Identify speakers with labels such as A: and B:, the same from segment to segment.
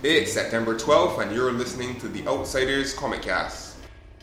A: It's September 12th, and you're listening to the Outsiders Comic Cast.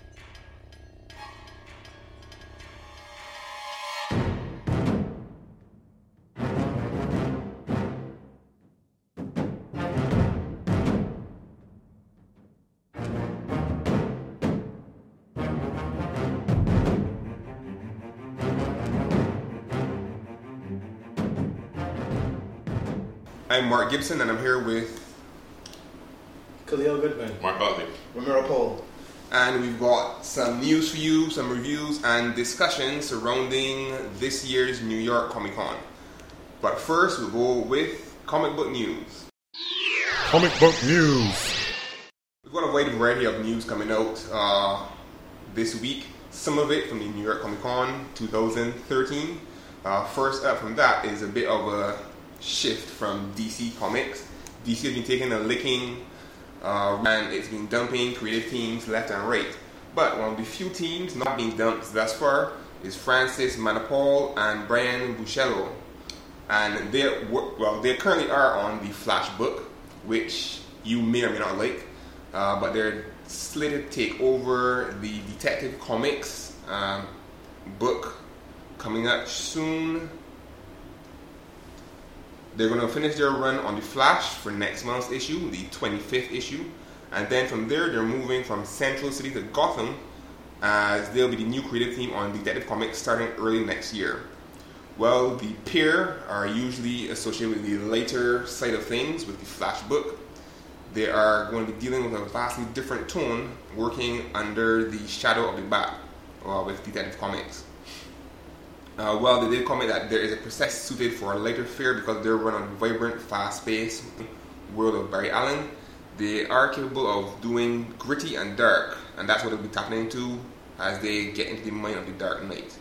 A: I'm Mark Gibson, and I'm here with
B: Khalil Goodman,
C: Mark Buckley,
B: Romero Cole,
A: and we've got some news for you, some reviews and discussions surrounding this year's New York Comic Con. But first, we'll go with comic book news.
C: Comic book news.
A: We've got a wide variety of news coming out this week. Some of it from the New York Comic Con 2013. First up from that is a bit of a shift from DC Comics. DC has been taking a licking and it's been dumping creative teams left and right. But one of the few teams not being dumped thus far is Francis Manapul and Brian Buscello. And they currently are on the Flash book, which you may or may not like. But they're slated to take over the Detective Comics book coming up soon. They're going to finish their run on the Flash for next month's issue, the 25th issue. And then from there, they're moving from Central City to Gotham, as they'll be the new creative team on Detective Comics starting early next year. Well, the pair are usually associated with the lighter side of things with the Flash book. They are going to be dealing with a vastly different tone, working under the shadow of the Bat with Detective Comics. Well, they did comment that there is a process suited for a lighter fare because they're run on the vibrant, fast-paced world of Barry Allen. They are capable of doing gritty and dark, and that's what they'll be tapping into as they get into the mind of the Dark Knight.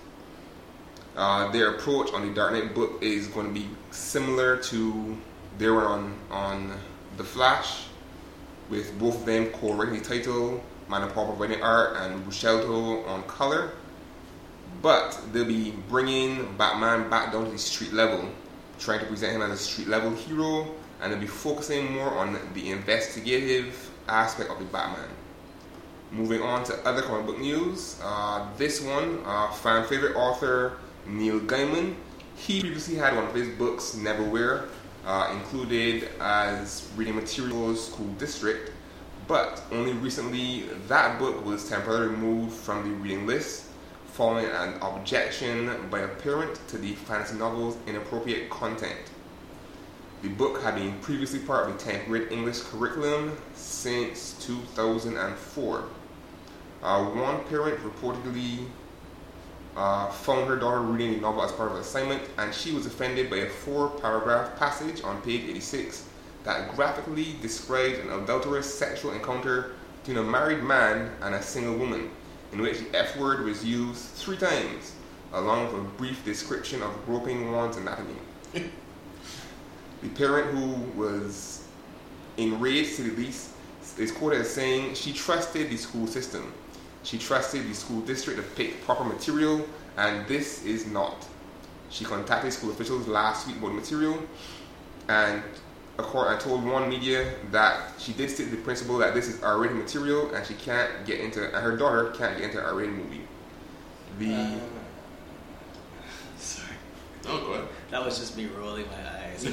A: Their approach on the Dark Knight book is going to be similar to their run on The Flash, with both of them co-writing the title, Manapul providing art, and Buscello on color. But they'll be bringing Batman back down to the street level, trying to present him as a street level hero, and they'll be focusing more on the investigative aspect of the Batman. Moving on to other comic book news, this one, fan favorite author Neil Gaiman, he previously had one of his books, Neverwhere, included as reading materials School District, but only recently that book was temporarily removed from the reading list, following an objection by a parent to the fantasy novel's inappropriate content. The book had been previously part of the 10th grade English curriculum since 2004. One parent reportedly found her daughter reading the novel as part of an assignment, and she was offended by a 4-paragraph passage on page 86 that graphically described an adulterous sexual encounter between a married man and a single woman, in which the F word was used 3 times, along with a brief description of groping one's anatomy. The parent, who was enraged to the least, is quoted as saying she trusted the school system. She trusted the school district to pick proper material, and this is not. She contacted school officials last week about the material, and told One Media that she did state to the principal that this is R-rated material, and her daughter can't get into an R-rated movie.
B: Sorry.
C: Oh, go ahead.
B: That was just me rolling my eyes.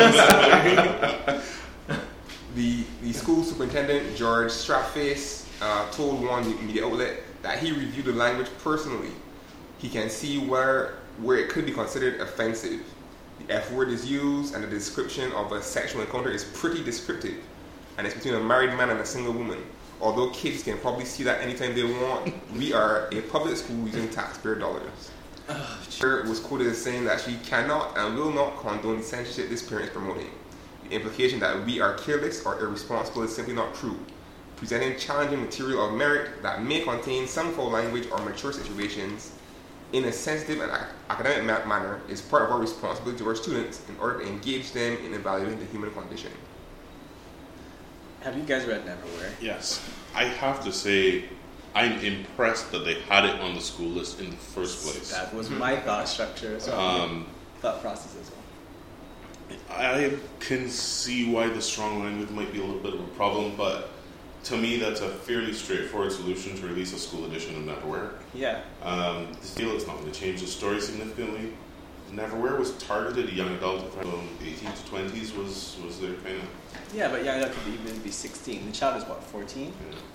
A: The school superintendent, George Strapface, told One Media outlet that he reviewed the language personally. He can see where it could be considered offensive. The F word is used, and the description of a sexual encounter is pretty descriptive, and it's between a married man and a single woman. Although kids can probably see that anytime they want, we are a public school using taxpayer dollars. She was quoted as saying that she cannot and will not condone the censorship this parent is promoting. The implication that we are careless or irresponsible is simply not true. Presenting challenging material of merit that may contain some foul language or mature situations in a sensitive and academic manner is part of our responsibility to our students in order to engage them in evaluating the human condition.
B: Have you guys read Neverwhere?
C: Yes. I have to say, I'm impressed that they had it on the school list in the first place.
B: That was my thought structure as well. Thought process as well.
C: I can see why the strong language might be a little bit of a problem, but to me, that's a fairly straightforward solution to release a school edition of Neverwhere.
B: Yeah.
C: This deal is not going to change the story significantly. Neverwhere was targeted at young adults, 18 to 20s was their kind of...
B: Yeah, but young adult could even be 16. The child is what, 14?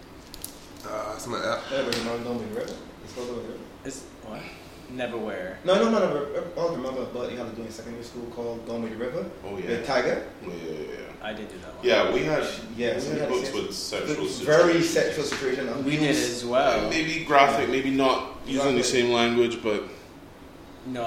A: Something like that.
D: Yeah, but you remember Don't Be River? It's called Don't Be River.
B: Is what? Neverwhere.
D: No. I don't remember, but you had to do in secondary school called Don't Be the River.
C: Oh, yeah.
D: With Tiger.
C: Yeah.
B: I did do that one.
C: Yeah, we had,
D: So
C: we had books with sexual situations.
D: very sexual situation.
B: We did as well.
C: Maybe graphic, maybe not using the same language, but...
B: No,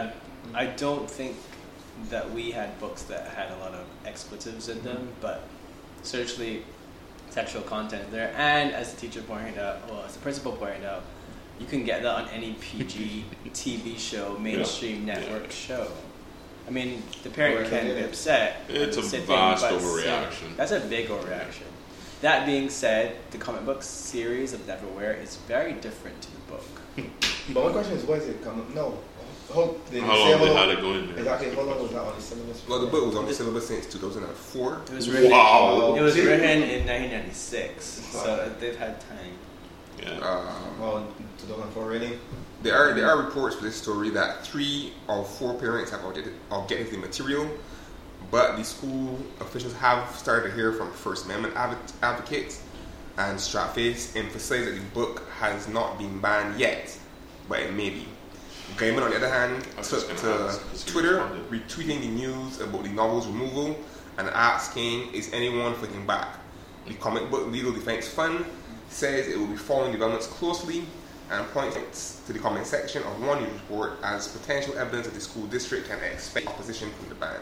B: I don't think that we had books that had a lot of expletives in them, but certainly sexual content there. And as the teacher pointed out, well, as the principal pointed out, you can get that on any PG TV show, mainstream network show. I mean, the parent can be upset.
C: It's a
B: sit
C: vast
B: there, but
C: overreaction.
B: that's a big overreaction. That being said, the comic book series of Neverwhere is very different to the book.
D: But my question is, where is it coming? No.
C: How long they had it going there?
D: Exactly, how long was that on the syllabus?
A: Well, the book was on the syllabus since 2004.
B: It was written.
C: Wow.
B: It was written in 1996, so they've had time.
C: Yeah.
D: Well, 2004 really?
A: There are reports for this story that 3 or 4 parents have objected to the material, but the school officials have started to hear from First Amendment advocates, and Stratface emphasized that the book has not been banned yet, but it may be. Gaiman, on the other hand, took to Twitter, retweeting the news about the novel's removal and asking, is anyone fighting back? The Comic Book Legal Defense Fund says it will be following developments closely and points to the comment section of one news report as potential evidence that the school district can expect opposition from the ban.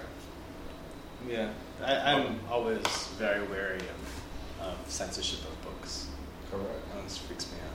B: Yeah, I'm always very wary of censorship of books.
D: Correct.
B: That freaks me out.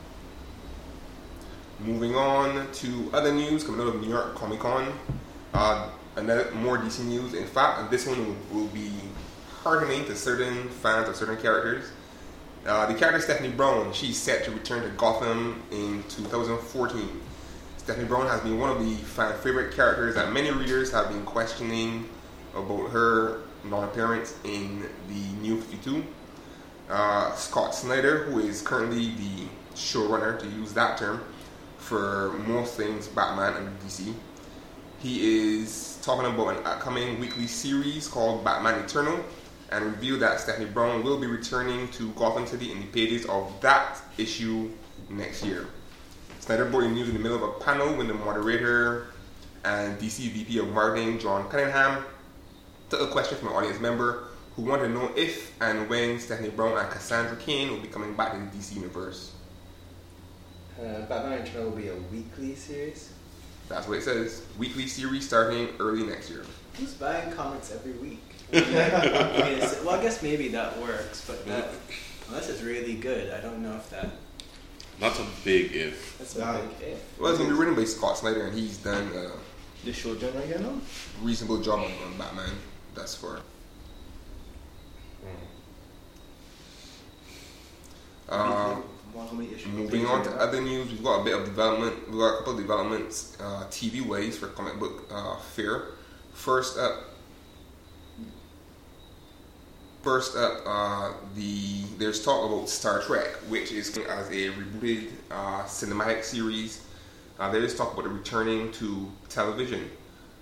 A: Moving on to other news coming out of New York Comic Con. Another more DC news. In fact, this one will be heartening to certain fans of certain characters. The character Stephanie Brown, she's set to return to Gotham in 2014. Stephanie Brown has been one of the fan favorite characters that many readers have been questioning about her non-appearance in the New 52. Scott Snyder, who is currently the showrunner, to use that term, for most things Batman and DC. He is talking about an upcoming weekly series called Batman Eternal, and revealed that Stephanie Brown will be returning to Gotham City in the pages of that issue next year. Snyder broke the news in the middle of a panel when the moderator and DC VP of Marketing, John Cunningham, took a question from an audience member who wanted to know if and when Stephanie Brown and Cassandra Cain will be coming back to the DC universe.
D: Batman Eternal will be a weekly series.
A: That's what it says. Weekly series starting early next year.
B: Who's buying comics every week? Well, I guess maybe that works, but unless it's really good, I don't know if that.
C: That's a big if.
B: That's a big if.
A: Well, it's going to be written by Scott Snyder, and he's done
D: The show genre again now?
A: reasonable job on Batman. That's for. Moving on to other news, we've got a bit of development. We've got a couple of developments TV ways for Comic Book Fair. First up, there's talk about Star Trek, which is as a rebooted cinematic series. There is talk about it returning to television.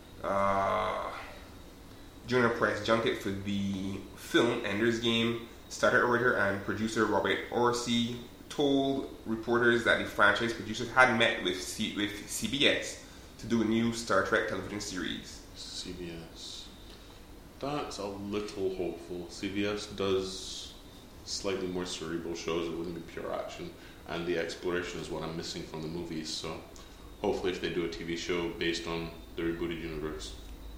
A: During a press junket for the film Ender's Game, Star Trek writer and producer Robert Orci told reporters that the franchise producers had met with CBS to do a new Star Trek television series.
C: CBS. That's a little hopeful. CBS does slightly more cerebral shows. It wouldn't be pure action, and the exploration is what I'm missing from the movies. So, hopefully, if they do a TV show based on the rebooted universe.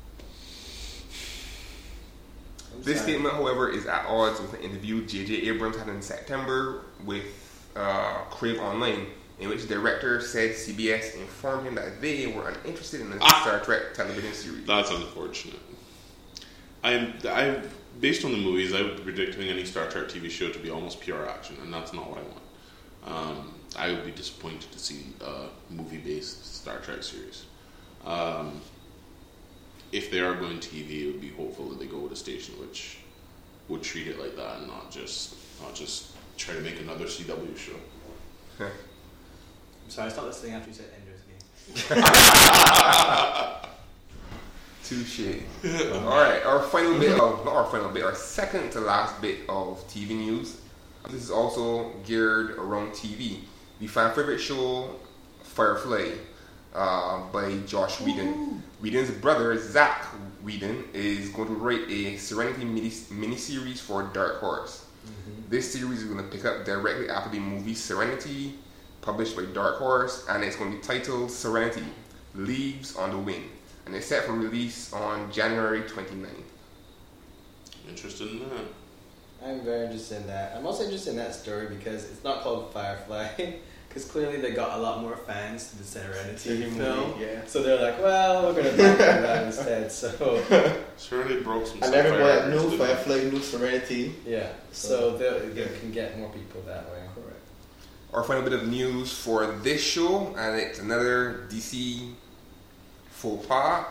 A: This statement, however, is at odds with an interview J.J. Abrams had in September with Crave Online, in which the director said CBS informed him that they were uninterested in the Star Trek television series.
C: That's unfortunate. I'm based on the movies, I would be predicting any Star Trek TV show to be almost pure action, and that's not what I want. I would be disappointed to see a movie-based Star Trek series. if they are going TV, it would be hopeful that they go with a station which would treat it like that and not just try to make another CW show.
B: I'm sorry, I stopped listening after you said Ender's Game.
A: Touche. Alright, our second to last bit of TV news. This is also geared around TV. The fan favorite show Firefly by Josh Whedon. Whedon's brother, Zach Whedon, is going to write a Serenity miniseries for Dark Horse. This series is going to pick up directly after the movie Serenity, published by Dark Horse, and it's going to be titled Serenity, Leaves on the Wing. And it's set for release on January 29th.
C: Interested in that?
B: I'm very interested in that. I'm also interested in that story because it's not called Firefly, because clearly they got a lot more fans to the Serenity film.
D: Yeah.
B: So they're like, well, we're going to bank on that instead. So
C: Certainly broke some
D: And
C: stuff.
D: everybody knew Firefly, knew Serenity.
B: yeah, so they can get more people that way.
D: Correct.
A: Our final bit of news for this show, and it's another DC faux pas.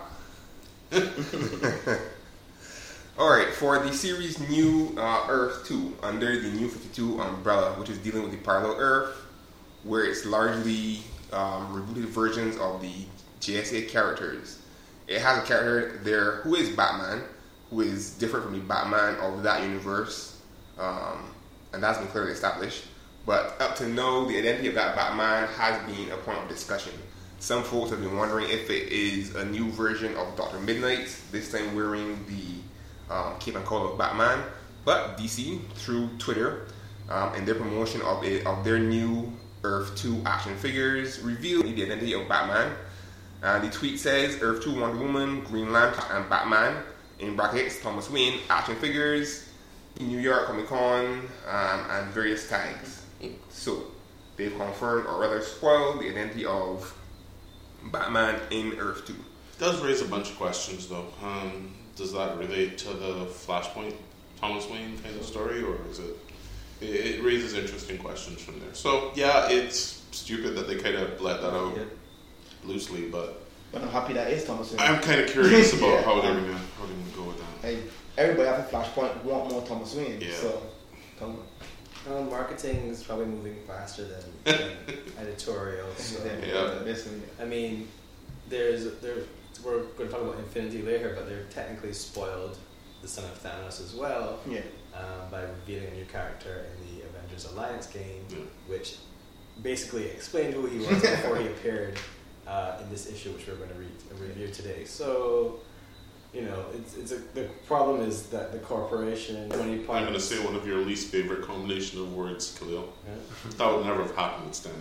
A: Alright, for the series New Earth 2, under the New 52 umbrella, which is dealing with the parallel Earth, where it's largely rebooted versions of the JSA characters. It has a character there who is Batman, who is different from the Batman of that universe, and that's been clearly established. But up to now, the identity of that Batman has been a point of discussion. Some folks have been wondering if it is a new version of Dr. Midnight, this time wearing the cape and collar of Batman. But DC, through Twitter, in their promotion of their new Earth 2 action figures, revealed the identity of Batman. The tweet says, Earth 2 Wonder Woman, Green Lantern, and Batman, in brackets, Thomas Wayne, action figures, New York Comic Con, and various tags. So, they've confirmed, or rather spoiled, the identity of Batman in Earth 2.
C: It does raise a bunch of questions, though. Does that relate to the Flashpoint Thomas Wayne kind of story, or is it? It raises interesting questions from there. So yeah, it's stupid that they kind of let that out loosely, but
D: I'm happy that is Thomas Wayne.
C: I'm kind of curious about how they're gonna go with that.
D: Hey, everybody after Flashpoint want more Thomas Wayne.
C: Yeah.
D: So, come on.
B: Marketing is probably moving faster than editorial. So.
C: Yeah.
D: Basically.
B: I mean, we're going to talk about Infinity later, but they're technically spoiled the son of Thanos as well,
D: Yeah.
B: by revealing a new character in the Avengers Alliance game,
C: Yeah.
B: which basically explained who he was before he appeared in this issue, which we're going to review today. So, you know, the problem is that the corporation.
C: I'm going to say one of your least favorite combination of words, Khalil.
B: Yeah.
C: That would never have happened, Stan.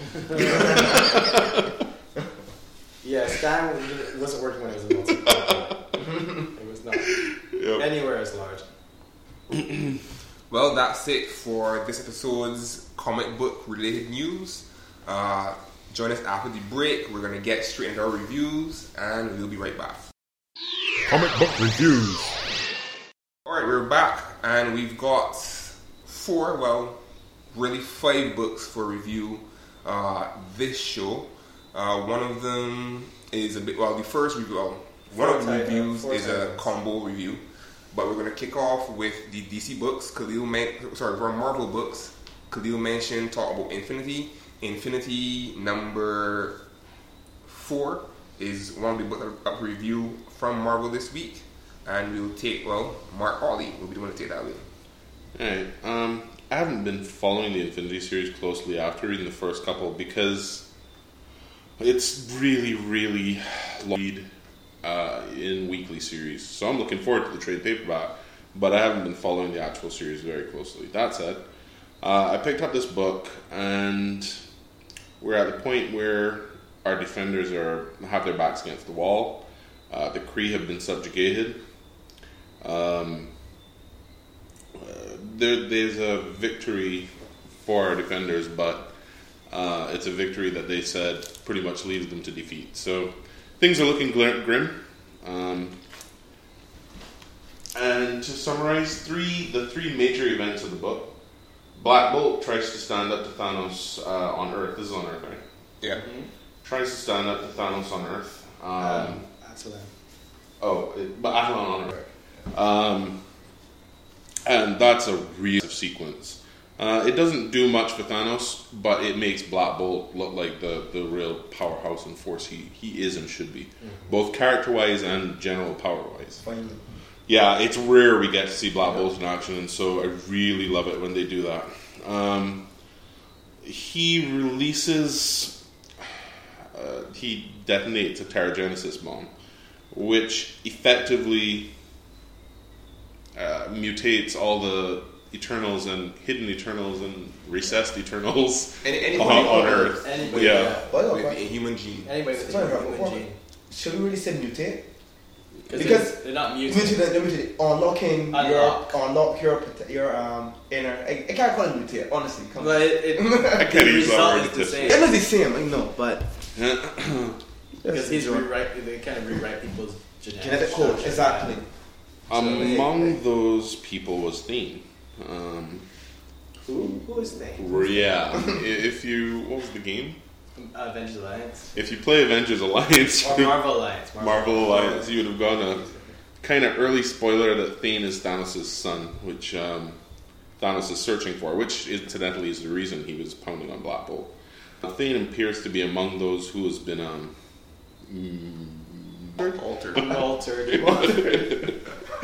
B: Yeah, Stan wasn't working when it was a multiplayer. It was not anywhere as large.
A: Well, that's it for this episode's comic book related news. Join us after the break. We're going to get straight into our reviews, and we'll be right back.
E: Comic book reviews.
A: Alright, we're back, and we've got 5 books for review this show. One of them is the first review, one of the reviews is a combo review, but we're going to kick off with the DC books. For Marvel books, Khalil mentioned, talk about Infinity. Infinity number 4 is one of the books up for review from Marvel this week, and we'll take, Mark Hawley will be the one to take that away.
C: Alright, I haven't been following the Infinity series closely after reading the first couple because it's really, really long in weekly series. So I'm looking forward to the trade paperback, but I haven't been following the actual series very closely. That said, I picked up this book, and we're at the point where our defenders have their backs against the wall. The Kree have been subjugated. There's a victory for our defenders, but it's a victory that they said pretty much leads them to defeat. So things are looking grim. And to summarize, the three major events of the book: Black Bolt tries to stand up to Thanos on Earth. This is on Earth, right?
A: Yeah.
B: Mm-hmm.
C: Tries to stand up to Thanos on Earth.
B: Excellent.
C: But Athlon Honor. And that's a real sequence. It doesn't do much for Thanos, but it makes Black Bolt look like the real powerhouse and force he is and should be, both character-wise and general power-wise.
D: Finally.
C: Yeah, it's rare we get to see Black Bolt in action, and so I really love it when they do that. He releases... he detonates a Terrigenesis bomb, which effectively mutates all the Eternals and hidden Eternals and recessed Eternals on Earth.
B: Anybody,
C: Yeah.
A: With a human gene.
B: Anybody with
D: Sorry,
B: a
D: Rob,
B: human
D: what-
B: gene.
D: Should we really say mutate?
B: Because they're not mutated.
D: Mutate, unlocking
B: Unlock.
D: your inner. I can't call it mutate, honestly. Come on.
B: But
C: I
B: the
C: can't use that
B: result
C: word
B: is the
C: at
B: same.
D: It was the same, I know, but
B: Because they kind of rewrite people's
D: genetic code,
B: structure,
D: exactly.
C: Among those people was Thane.
B: Who is they?
C: Yeah. If you... What was the game?
B: Avengers Alliance.
C: If you play Avengers Alliance...
B: Or Marvel Alliance.
C: Marvel Alliance, you would have gone a kind of early spoiler that Thane is Thanos' son, which Thanos is searching for, which incidentally is the reason he was pounding on Black Bolt. Thane appears to be among those who has been
A: Altered.
B: Altered.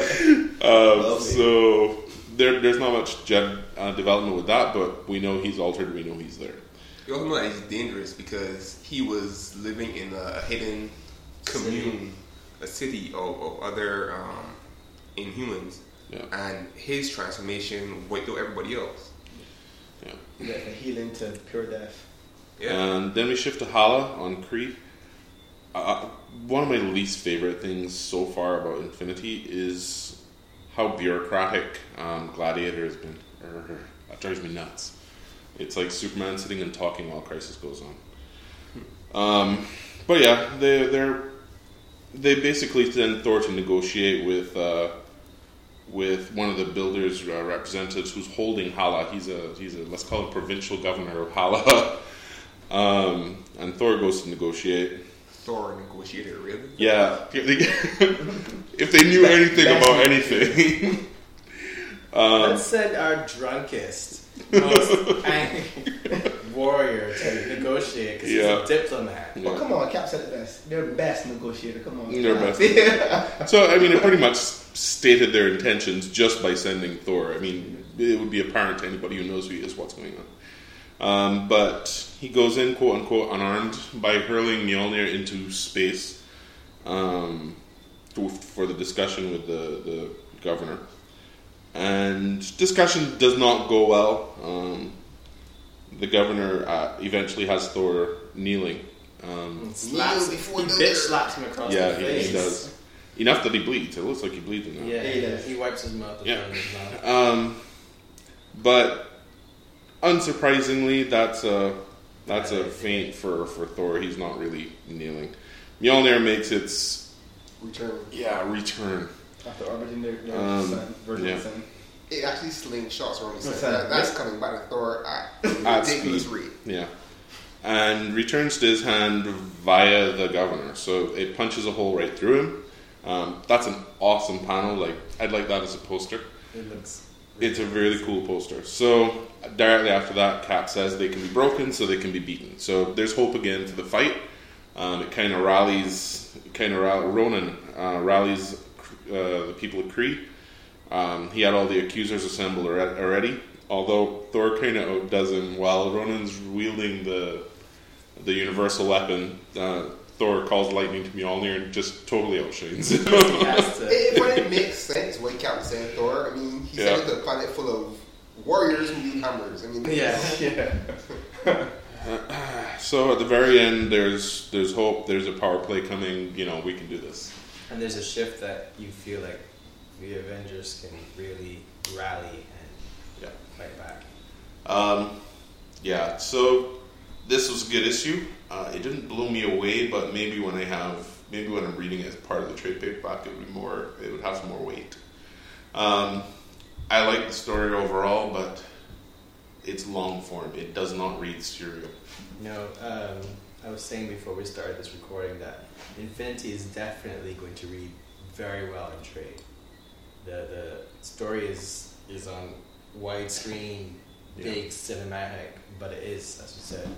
C: so there's not much development with that, but we know he's altered, we know he's there.
A: You also know that he's dangerous because he was living in a hidden commune, a city of other Inhumans, and his transformation wiped out everybody else.
D: Yeah, from healing to pure death.
A: Yeah.
C: And then we shift to Hala on Kree. One of my least favorite things so far about Infinity is how bureaucratic Gladiator has been. That drives me nuts. It's like Superman sitting and talking while Crisis goes on. But yeah, they basically send Thor to negotiate with one of the builders' representatives who's holding Hala. He's a let's call him provincial governor of Hala. And Thor goes to negotiate.
A: Thor negotiated, really?
C: Yeah. If they knew anything about anything.
B: Let's send our drunkest, most angry warrior to negotiate because he's a diplomat.
D: Well, come on, Cap said it best. They're best negotiator. Come on.
C: They're best. So, I mean, it pretty much stated their intentions just by sending Thor. I mean, it would be apparent to anybody who knows who he is what's going on. But he goes in, quote unquote, unarmed by hurling Mjolnir into space for the discussion with the governor. And discussion does not go well. The governor eventually has Thor kneeling.
B: Slaps him across the face.
C: He does. Enough that he bleeds. It looks like he bleeds now.
B: Yeah, he wipes his mouth.
C: Yeah.
B: His mouth.
C: But unsurprisingly, that's a feint for Thor. He's not really kneeling. Mjolnir makes its return.
D: After orbiting their version of the sun.
A: It actually slingshots around the
D: What's
A: sun.
D: that?
A: That's coming back to Thor at ridiculous
C: speed.
A: rate.
C: Yeah. And returns to his hand via the governor. So it punches a hole right through him. That's an awesome panel. Like, I'd like that as a poster. It's a really cool poster. So directly after that, Cap says they can be broken, so they can be beaten. So there's hope again for the fight. It kind of rallies. Ronan rallies the people of Kree. He had all the accusers assembled already. Although Thor kind of outdoes him while Ronan's wielding the universal weapon. Thor calls lightning to Mjolnir and just totally outshines him.
A: It probably makes sense when Cap was saying Thor. I mean, he sent it to a planet full of warriors who use hammers. I mean,
C: So at the very end, there's hope. There's a power play coming. You know, we can do this.
B: And there's a shift that you feel like the Avengers can really rally and fight back.
C: So this was a good issue. It didn't blow me away, but maybe when I'm reading it as part of the trade paperback, it would have some more weight. I like the story overall, but it's long form. It does not read serial.
B: I was saying before we started this recording that Infinity is definitely going to read
F: very well in trade. The story is on widescreen, big cinematic, but it is, as you said,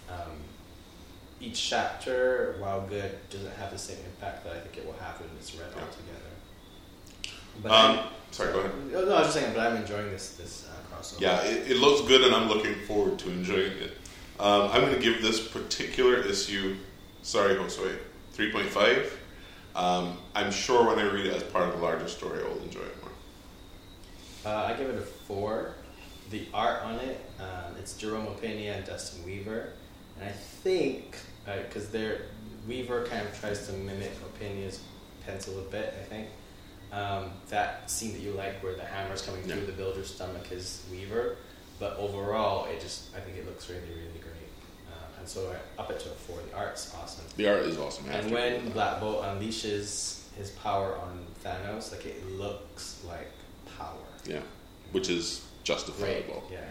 F: each chapter, while good, doesn't have the same impact that I think it will have when it's read all together. But
C: sorry, go ahead.
F: no, I was just saying, but I'm enjoying this crossover.
C: Yeah, it looks good, and I'm looking forward to enjoying it. I'm going to give this particular issue, sorry, Josue, 3.5. I'm sure when I read it as part of the larger story, I will enjoy it more.
F: I give it a 4. The art on it, it's Jerome Opeña and Dustin Weaver, and I think because Weaver kind of tries to mimic Opeña's pencil a bit. I think that scene that you like where the hammer's coming through the builder's stomach is Weaver, but overall, I think it looks really, really great, and so I up it to a 4. The art's awesome.
C: The art is awesome.
F: And when Black Bolt unleashes his power on Thanos, like it looks like power.
C: Yeah, which is justifiable.
F: Yeah.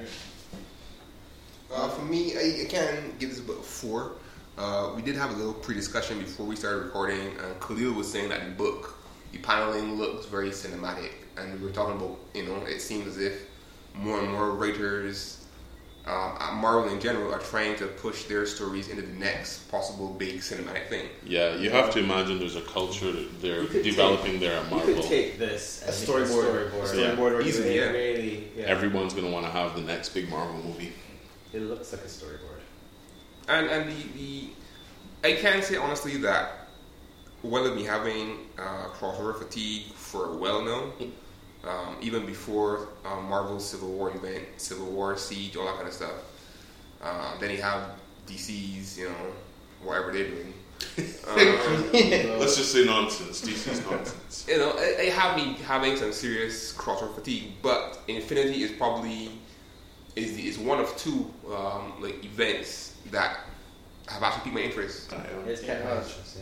A: For me, I can give this book a 4. We did have a little pre-discussion before we started recording, and Khalil was saying that the paneling looks very cinematic, and we were talking about, it seems as if more and more writers at Marvel in general are trying to push their stories into the next possible big cinematic thing.
C: Yeah, you have to imagine there's a culture that they're developing there at Marvel.
F: You could take this
D: A
F: as
D: storyboard.
F: storyboard.
A: Easily, yeah.
F: Really,
C: Everyone's going to want to have the next big Marvel movie.
F: It looks like a storyboard.
A: And the I can say honestly that while I've been having crossover fatigue for a while now, even before Marvel's Civil War event, Civil War, Siege, all that kind of stuff. Then you have DC's, whatever they're doing.
C: Let's just say nonsense. DC's nonsense.
A: I have been having some serious crossover fatigue, but Infinity is probably is one of two events that have actually piqued my interest.
F: It's kind of interesting.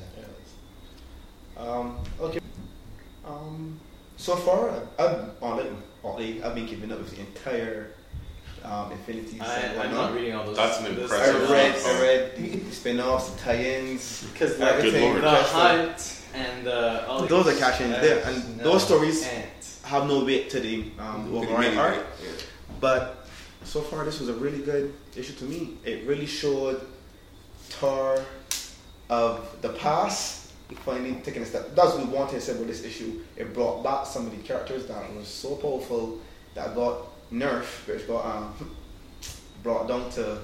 D: Okay. So far, I've been keeping up with the entire Infinity.
F: I'm not reading all those.
C: That's an
F: those-
C: impressive-
D: I read the spin-offs, the tie-ins,
F: Because
D: everything.
C: Lord.
F: the hunt and all
D: Those
F: these-
D: are catching there, and those stories
F: and-
D: have no weight to the overall art.
A: Yeah.
D: But so far, this was a really good issue to me. It really showed Thor of the past finally taking a step. That's what we wanted to say about this issue. It brought back some of the characters that were so powerful that got nerfed, which got brought down to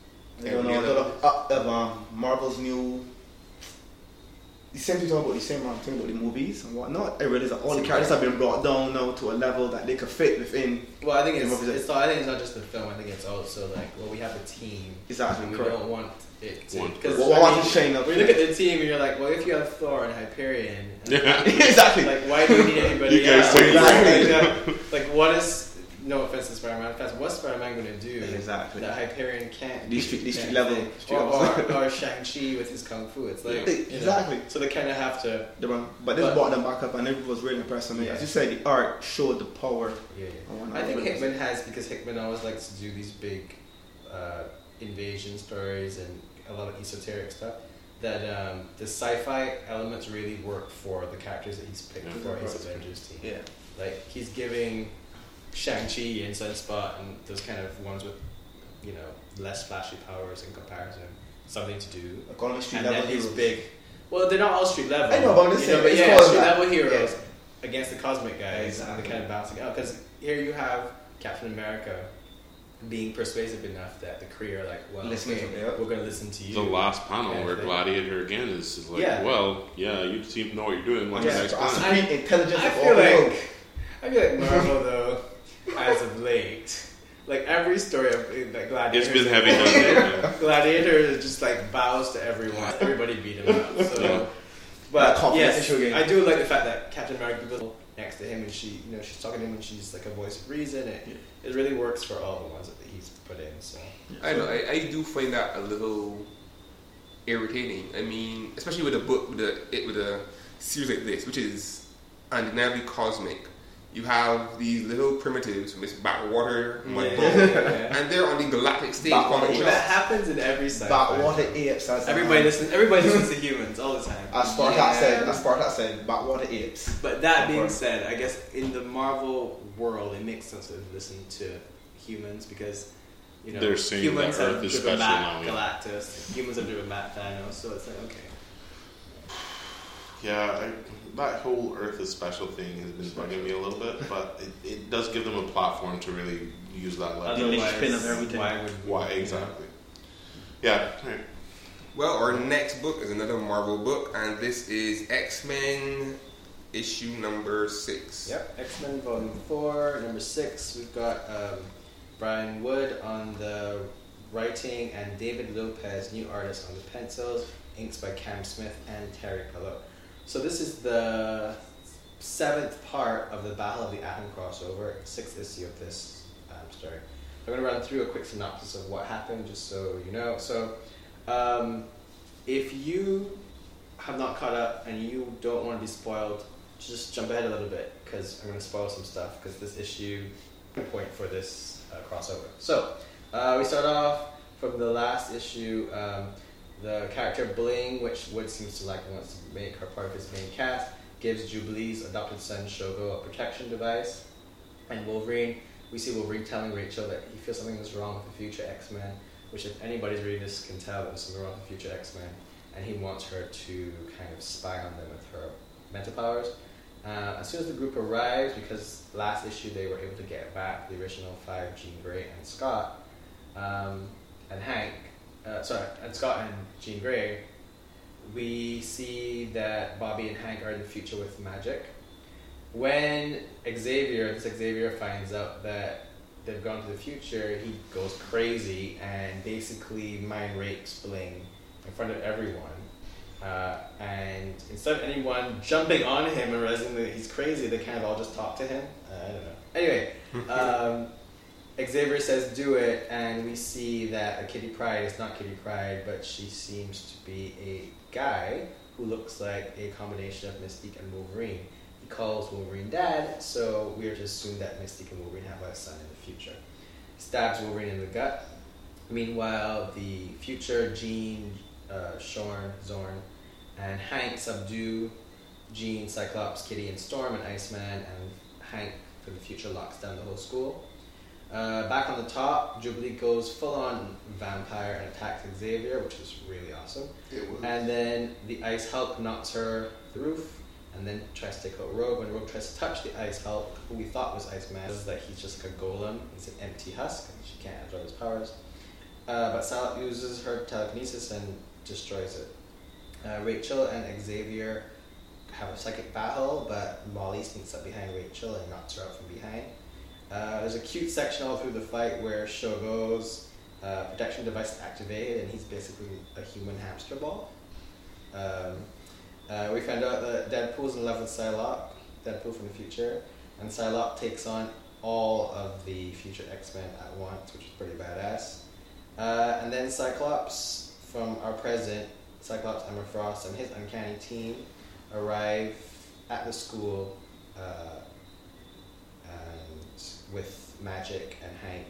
D: Marvel's new. The same thing about the same thing about the movies and whatnot. I realized that all the characters have been brought down now to a level that they could fit within.
F: Well, I think
D: I think
F: it's not just the film. I think it's also we have a team.
D: Exactly,
F: and we
D: correct.
F: don't want it to.
C: Want-
F: Because
D: Well, I want to shine up.
F: when you look at the team and you're like, well, if you have Thor and Hyperion, and
D: Exactly.
F: like why do we need anybody
C: You guys
F: else?
C: take
D: it
F: Yeah. Like what is? No offense to Spider-Man fans, what's Spider-Man going to do
D: Exactly.
F: that Hyperion can't?
D: These street
F: can't
D: level.
F: do?
D: Street
F: Or
D: level.
F: Shang-Chi with his kung fu. It's like
D: Exactly.
F: So they kind of have to.
D: But this brought them back up, and it was really impressive.
F: Yeah.
D: As you said, the art showed the power.
F: Yeah.
D: of
F: I think
D: one
F: Hickman has, because Hickman always likes to do these big invasion stories and a lot of esoteric stuff. That the sci-fi elements really work for the characters that he's picked for his Avengers team.
D: Yeah.
F: Like he's giving Shang-Chi and Sunspot and those kind of ones with, less flashy powers in comparison, something to do.
D: I call them street
F: And
D: level
F: then these
D: heroes.
F: big. Well, they're not all street level.
D: I know, but I'm just saying,
F: but
D: it's
F: yeah,
D: called
F: street
D: that.
F: level heroes
D: Yeah.
F: against the cosmic guys, and they're kind of bouncing out. Because here you have Captain America being persuasive enough that the Kree are like, well,
D: Listening
F: okay,
D: to them.
F: we're going to listen to you.
C: The last panel
F: Yeah,
C: where
F: they-
C: Gladiator again is like,
F: Yeah.
C: you seem to know what you're doing. What's
D: Yeah,
C: the next
D: so
C: plan?
D: I speak intelligence
F: I
D: of
F: feel
D: all the world.
F: like Marvel though, as of late, like every story of Gladiator.
C: It's been heavy handed.
F: Gladiator is just like bows to everyone. Everybody beat him up. So,
C: Yeah.
D: That
F: but
D: confidence
F: yes,
D: issue again.
F: I do like the fact that Captain America people next to him and she's talking to him and she's like a voice of reason. It really works for all the ones that he's put in. So
A: I know. I do find that a little irritating. I mean, especially with a book with a series like this, which is undeniably cosmic. you have these little primitives, Miss Backwater,
B: Yeah.
A: and they're on the galactic stage.
D: Backwater.
A: comic
B: That
A: show.
B: happens in every sci-fi.
D: Backwater apes.
B: Everybody listens to humans all the time.
D: As Spartak said, backwater apes.
B: But that being said, I guess in the Marvel world, it makes sense to listen to humans because
C: They're saying
B: humans
C: that
B: have
C: Earth is
B: driven
C: special
B: back
C: now, yeah.
B: Galactus. Humans have driven back Thanos, so it's like okay.
C: Yeah, that whole Earth is special thing has been bugging me a little bit, but it does give them a platform to really use that level.
B: Otherwise,
G: of everything.
B: why would
C: Why exactly? Yeah. Right.
A: Well, our next book is another Marvel book, and this is X-Men issue number 6.
F: Yep, X-Men Volume 4, number 6. We've got Brian Wood on the writing and David Lopez, new artist, on the pencils, inks by Cam Smith and Terry Pillow. So this is the 7th part of the Battle of the Atom crossover, 6th issue of this story. I'm going to run through a quick synopsis of what happened, just so you know. So, if you have not caught up and you don't want to be spoiled, just jump ahead a little bit, because I'm going to spoil some stuff, because this issue point for this crossover. So, we start off from the last issue. The character Bling, which Wood seems to like and wants to make her part of his main cast, gives Jubilee's adopted son Shogo a protection device. And Wolverine, we see Wolverine telling Rachel that he feels something is wrong with the future X-Men, which if anybody's reading this can tell that there's something wrong with the future X-Men, and he wants her to kind of spy on them with her mental powers. As soon as the group arrives, because last issue they were able to get back the original 5, Jean Grey and Scott, and Hank, and Scott and Jean Grey, we see that Bobby and Hank are in the future with magic. When Xavier finds out that they've gone to the future, he goes crazy and basically mind rapes Bling in front of everyone. And instead of anyone jumping on him and realizing that he's crazy, they kind of all just talk to him. I don't know. Anyway, Xavier says do it, and we see that Kitty Pryde is not Kitty Pryde, but she seems to be a guy who looks like a combination of Mystique and Wolverine. He calls Wolverine Dad, so we are to assume that Mystique and Wolverine have a son in the future. He stabs Wolverine in the gut. Meanwhile, the future Jean, Zorn, and Hank subdue Jean, Cyclops, Kitty, and Storm, and Iceman, and Hank from the future locks down the whole school. Back on the top, Jubilee goes full-on vampire and attacks Xavier, which is really awesome. And then the Ice Hulk knocks her off the roof, and then tries to take out Rogue. When Rogue tries to touch the Ice Hulk, who we thought was Iceman, is that he's just like a golem. He's an empty husk, and she can't absorb his powers. But Salak uses her telekinesis and destroys it. Rachel and Xavier have a psychic battle, but Molly sneaks up behind Rachel and knocks her out from behind. There's a cute section all through the fight where Shogo's protection device is activated, and he's basically a human hamster ball. We find out that Deadpool's in love with Psylocke, Deadpool from the future, and Psylocke takes on all of the future X-Men at once, which is pretty badass. And then Cyclops from our present, Cyclops, Emma Frost, and his uncanny team arrive at the school and with Magic and Hank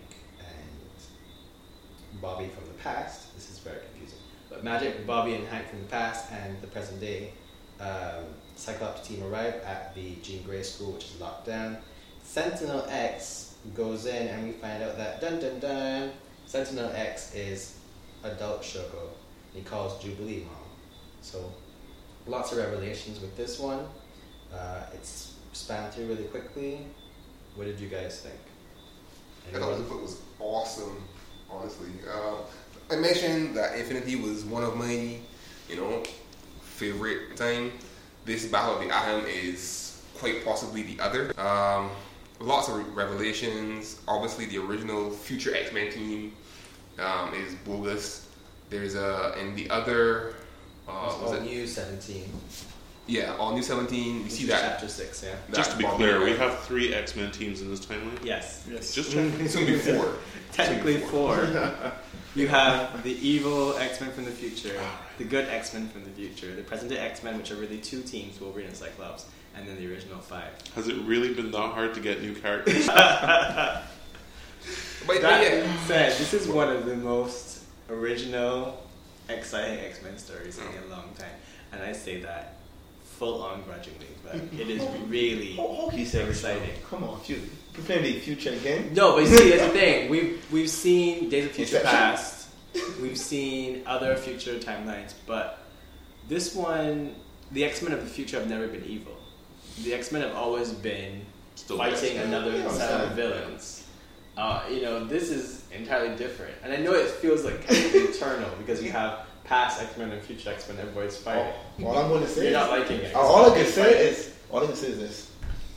F: and Bobby from the past. This is very confusing. But Magic, Bobby, and Hank from the past and the present day, Cyclops team arrive at the Jean Grey school, which is locked down. Sentinel X goes in, and we find out that dun dun dun, Sentinel X is adult Shogo. He calls Jubilee mom. So lots of revelations with this one. It's spanned through really quickly. What did you guys think?
A: I thought the book was awesome, honestly. I mentioned that Infinity was one of my, favorite time. This Battle of the Atom is quite possibly the other. Lots of revelations. Obviously, the original future X-Men team is bogus. There's in the other.
F: All New 17.
A: Yeah, All New 17. You see that
F: Chapter 6. Yeah.
C: Just to be clear, we have 3 X-Men teams in this timeline.
B: Yes.
C: Just checking.
A: soon be 4.
B: Technically 4. You have the evil X-Men from the future, the good X-Men from the future, the present day X-Men, which are really 2 teams, Wolverine and Cyclops, and then the original 5.
C: Has it really been that hard to get new characters?
A: But
B: That
A: yeah,
B: said, this is one of the most original, exciting X-Men stories in a long time, and I say that full on grudgingly, but it is really
D: He said
B: exciting.
D: Come on, you playing the future again?
B: No, but you see, that's the thing. We've seen Days of Future
D: Inception.
B: Past, we've seen other future timelines, but this one, the X-Men of the future have never been evil. The X-Men have always been
C: Still
B: fighting
C: X-Men.
B: another
D: Yeah,
B: set of
D: yeah.
B: villains. This is entirely different, and I know it feels like kind of eternal because you have past X-Men and future X-Men. Everybody's fighting.
D: All I'm going to say
B: You're
D: is,
B: not liking it.
D: all I can say is this.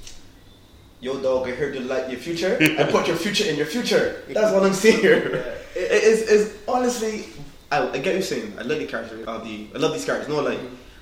D: Yo, dog, I heard you like your future. I put your future in your future. That's what I'm saying here. It's honestly, I get what you're saying. I like the character. I love these characters. No, like,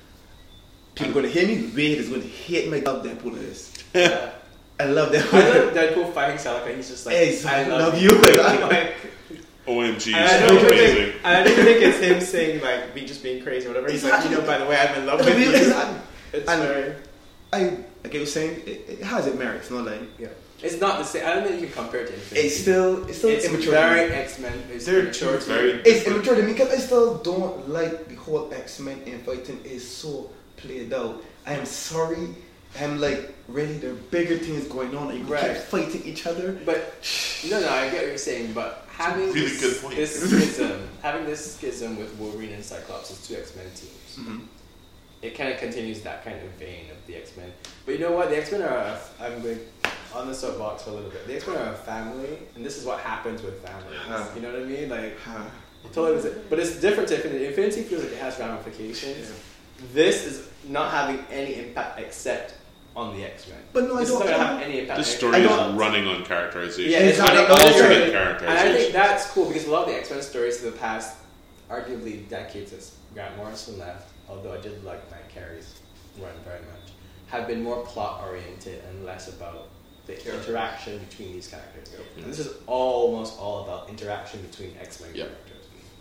D: people going to hate me. Wade is going to hate me. I love Deadpool in this.
B: Yeah.
D: I love that.
B: I love Deadpool fighting Salaka, and he's just like,
D: I love you.
B: Like,
C: OMG,
B: and I
C: so
B: don't
C: amazing.
B: think, I don't think it's him saying like just being crazy or whatever. He's like, by the way, I'm in love with you. It's
D: And
B: very,
D: I get what you're saying. It has its merits. No, like,
B: yeah. It's not the same. I don't think you can compare it to Infinity.
D: it's still
B: it's
D: immature.
B: very X-Men. It's
D: They're
B: immature to
C: very-
B: me.
D: It's immature to me because I still don't like the whole X-Men infighting is so played out. I am sorry. I'm like, really, there are bigger things going on. And you
B: Right.
D: keep fighting each other.
B: But no, I get what you're saying. But having
C: Really
B: this,
C: good point.
B: having this schism with Wolverine and Cyclops as 2 X-Men teams,
D: Mm-hmm.
B: it kind of continues that kind of vein of the X-Men. But you know what? The X-Men are, I'm going on the soapbox for a little bit. The X-Men are a family, and this is what happens with families.
D: Huh.
B: You know what I mean? Like, totally. But it's different to Infinity. Infinity feels like it has ramifications. This is not having any impact except on the X-Men.
D: But no, I
B: this
D: don't-
B: is not going to have any impact.
C: This
B: on
C: story
D: I
C: is
D: don't-
C: running on characterization.
B: Yeah, it's
D: Exactly.
B: running
D: No,
B: on
D: that's
B: character-
C: right.
B: And I think that's cool because a lot of the X-Men stories of the past, arguably decades since Grant Morrison left, although I did like Matt Carey's run very much, have been more plot oriented and less about the interaction between these characters. And this is almost all about interaction between X-Men
C: Yep.
B: characters.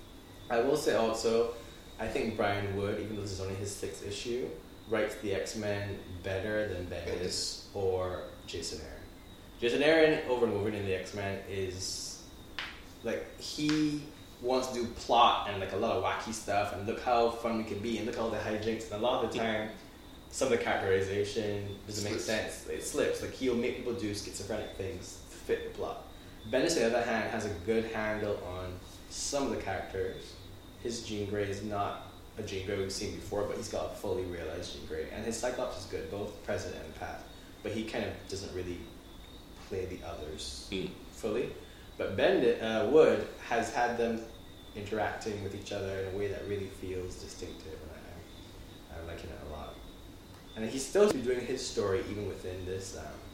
B: I will say also, I think Brian Wood, even though this is only his 6th issue, writes the X-Men better than Bendis or Jason Aaron. Jason Aaron over and over in the X-Men is like, he wants to do plot and like a lot of wacky stuff and look how fun we can be and look at all the hijinks, and a lot of the time some of the characterization doesn't make sense. It slips. Like, he'll make people do schizophrenic things to fit the plot. Bendis, on the other hand, has a good handle on some of the characters. His Jean Grey is not a Jean Grey we've seen before, but he's got a fully realized Jean Grey. And his Cyclops is good, both present and past. But he kind of doesn't really play the others fully. But Wood has had them interacting with each other in a way that really feels distinctive, and I'm liking it a lot. And he's still doing his story even within this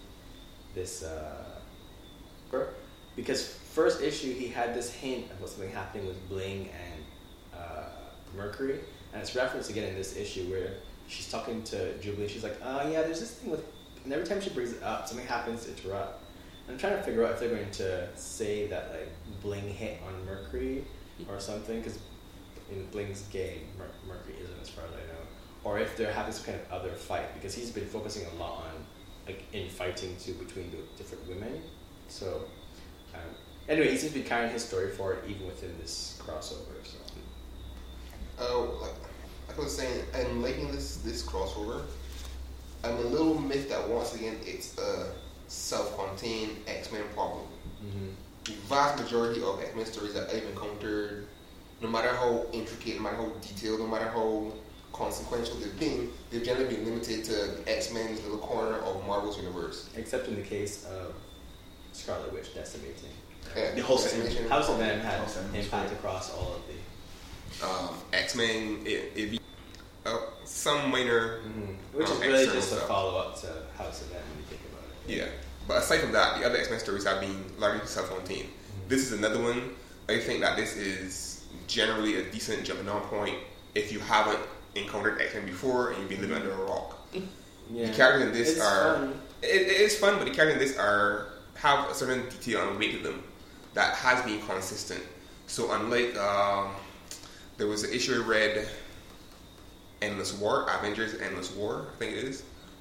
B: because first issue he had this hint of what's something happening with Bling and Mercury, and it's referenced again in this issue where she's talking to Jubilee. She's like, yeah, there's this thing with, and every time she brings it up, something happens to interrupt. I'm trying to figure out if they're going to say that like Bling hit on Mercury or something, because in Bling's gay, Mercury isn't, as far as I know, or if they're having some kind of other fight, because he's been focusing a lot on like infighting too between the different women. So anyway, he seems to be carrying his story forward even within this crossover. So
A: like I was saying, I'm liking this crossover. I'm a little miffed that once again it's a self-contained X-Men problem. The vast majority of X-Men stories that I've encountered, no matter how intricate, no matter how detailed, no matter how consequential they've generally been limited to X-Men's little corner of Marvel's universe.
B: except in the case of Scarlet Witch decimating.
A: Yeah,
D: The whole
A: Decimation.
B: House of M had
D: House of M,
B: impact
D: sorry.
B: across all of the.
A: X-Men, some minor,
B: Which is really
A: external
B: just a
A: stuff.
B: follow-up to House of M when you think about it.
A: Yeah, but aside from that, the other X-Men stories have been largely self-contained. This is another one. I think that this is generally a decent jumping-on point if you haven't encountered X-Men before and you've been living under a rock.
B: Yeah.
A: The characters in this
B: It's
A: are
B: fun.
A: it is fun, but the characters in this have a certain detail and weight to them that has been consistent. So unlike there was an issue I read, Endless War, Avengers Endless War, I think it is,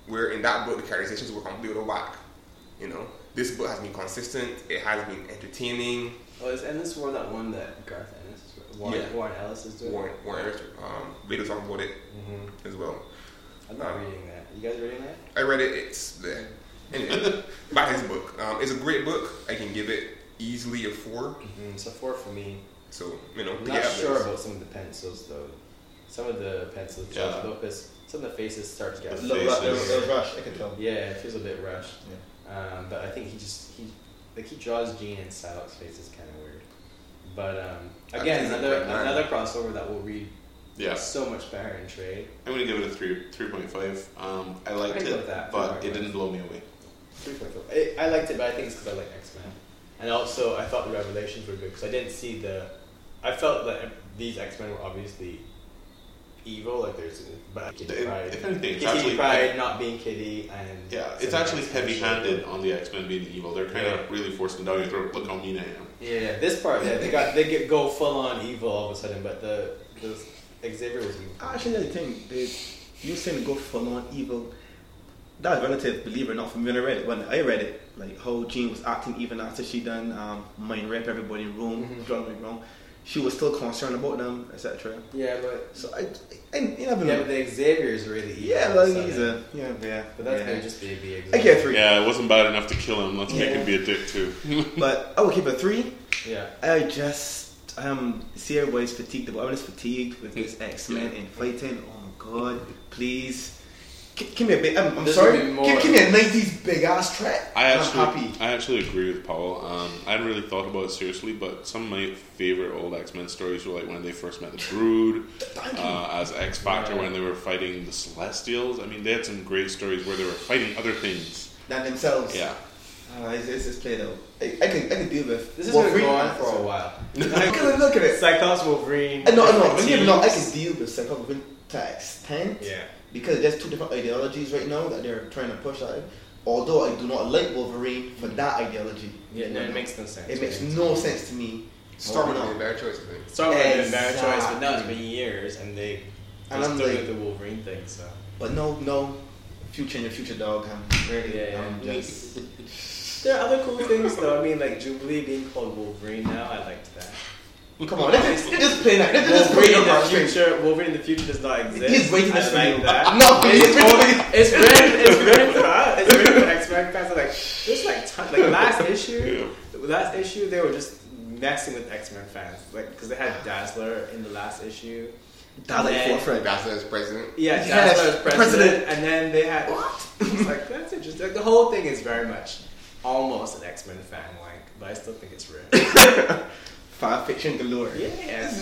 A: where in that book the characterizations were completely whack. You know, this book has been consistent. It has been entertaining.
B: Oh, is Ennis War that one that Garth Ennis is Warren Ellis is doing?
A: Warren Ellis. Vito talked about it as well.
B: I'm not reading that. You guys reading that?
A: I read it. It's there. Anyway, back to his book. It's a great book. I can give it easily a 4.
F: It's a 4 for me.
A: So, you know,
F: I'm not sure about some of the pencils though. Some of the pencils,
C: Yeah.
F: Lopez, some of the faces start to get
C: The
D: It
C: faces.
D: was rushed, I can tell.
F: yeah, it feels a bit rushed. But I think he draws Gene and Psylocke's faces kind of weird. But again,
A: He's a
F: another
A: great man.
F: another crossover that will read
C: Yeah.
F: so much better in trade.
C: I'm going to give it a 3.5. I liked
F: I'd go
C: it,
F: with that,
C: but
F: 3.5.
C: it didn't blow me away.
F: 3.5. I liked it, but I think it's because I like X-Men, and also I thought the revelations were good because I didn't see the. I felt that these X-Men were obviously evil, like there's, but Kitty Pryde,
C: If anything, it's
F: Kitty
C: actually
F: Pryde not being Kitty, and
C: yeah, it's
F: some
C: actually
F: X-Men
C: heavy-handed on the X-Men being evil. They're kind of really forcing down your throat. Look how mean I am.
F: Yeah, this part, yeah, they go full on evil all of a sudden, but the Xavier was evil.
D: Actually, the thing, you saying to go full on evil, that's relative, believe it or not, from when I read it, like how Jean was acting even after she done mind rape everybody in Rome, drug me wrong, she was still concerned about them, etc.
F: Yeah, but
D: So I you never
F: yeah,
D: know.
F: but the Xavier is really evil.
D: Yeah,
F: all
D: like
F: of a
D: he's
F: sudden. But that's
D: yeah.
F: maybe just the Xavier.
D: I get 3,
C: Yeah, it wasn't bad enough to kill him. Let's make
D: Yeah.
C: him be a dick too.
D: but I would keep it 3.
F: Yeah.
D: I see everybody's fatigued. Everyone's fatigued with this X-Men and fighting. Oh my god, please. Give me a bit. I'm
F: This
D: sorry.
F: would be more-
D: Give me a 90s big ass track.
C: I
D: I'm happy.
C: actually agree with Paul. I hadn't really thought about it seriously, but some of my favorite old X-Men stories were like when they first met the Brood, as X Factor, when they were fighting the Celestials. I mean, they had some great stories where they were fighting other things.
D: Than themselves.
C: Yeah.
D: It's played out. I can deal with.
F: This has been
D: Wolverine.
F: going on for a while.
D: Look at it.
F: Cyclops, Wolverine.
D: No. I
F: Teams.
D: can deal with Cyclops to an extent.
F: Yeah.
D: Because there's 2 different ideologies right now that they're trying to push at it. Although I do not like Wolverine for that ideology.
F: Yeah, no, it makes no sense.
D: It makes no sense to me.
A: Storm
D: Why
A: would
D: not?
A: be a better choice, I think.
F: Storm would have been a better choice, but now it's
D: Exactly.
F: been years, and they
D: And I'm
F: still
D: like-
F: with the Wolverine thing. So
D: But no, future in the future, dog. I'm really,
F: Yeah,
D: I'm
F: yeah.
D: just.
F: there are other cool things though. I mean, like Jubilee being called Wolverine now. I liked that.
D: Come on, they're just playing that. They're just playing
F: Wolverine in the
D: that straight.
F: future. Wolverine in the future does not exist.
D: He's waiting
F: I
D: this for
F: like
D: you.
F: that.
D: No, he's waiting.
F: It's written for us. It's written for X-Men fans. Like there's like last issue. The last issue they were just messing with X-Men fans, like because they had Dazzler in the last issue.
D: That's like
F: And then-
D: Fred.
A: That's as president.
F: Yeah,
D: Yes,
F: Dazzler was
D: president.
F: president, and then they had. It's like that's interesting. Like, the whole thing is very much almost an X-Men fan like, but I still think it's real.
D: Fan fiction galore.
F: Yeah.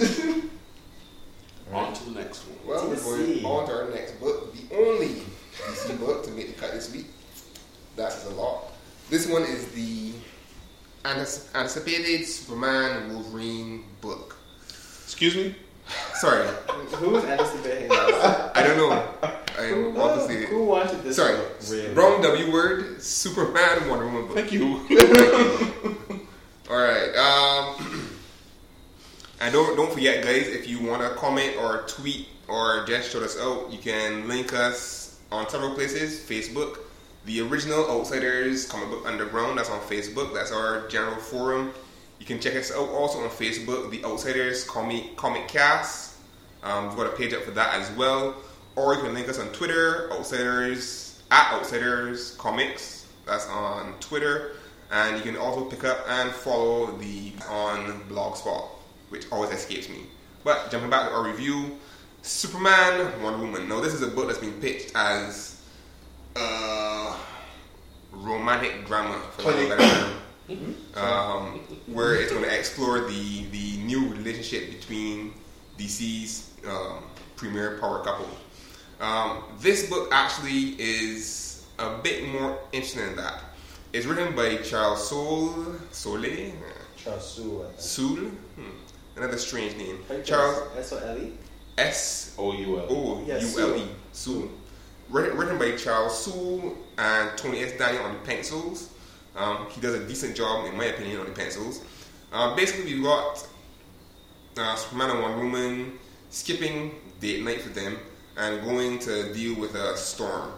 C: On to the next one.
A: Well, we're going on to our next book, the only DC book to make the cut this week. That is a lot. This one is the anticipated Superman Wolverine book.
C: Excuse me?
A: Sorry,
F: Who's anticipating this?
A: I don't know. I'm obviously.
F: Who wanted this
A: Sorry,
F: book? Really?
A: wrong W word. Superman Wonder Woman book.
C: Thank you.
A: All right. And don't forget, guys, if you want to comment or tweet or just shout us out, you can link us on several places. Facebook, the original Outsiders Comic Book Underground. That's on Facebook. That's our general forum. You can check us out also on Facebook, the Outsiders Comic Cast. We've got a page up for that as well. Or you can link us on Twitter, Outsiders Comics. That's on Twitter. And you can also pick up and follow the on Blogspot, which always escapes me. But jumping back to our review, Superman, Wonder Woman. Now this is a book that's been pitched as a romantic drama, for lack of a better term, where it's going to explore the new relationship between DC's premier power couple. This book actually is a bit more interesting than that. It's written by Charles Soule.
F: Charles Soule.
A: Soule? Another strange name.
F: Charles
A: Charles
F: S-O-L-E?
C: O-U-L.
A: S-O-U-L-E. Soule. Written by Charles Soule and Tony S. Daniel on the pencils. He does a decent job, in my opinion, on the pencils. Basically, we've got Superman and Wonder Woman skipping date night for them and going to deal with a storm.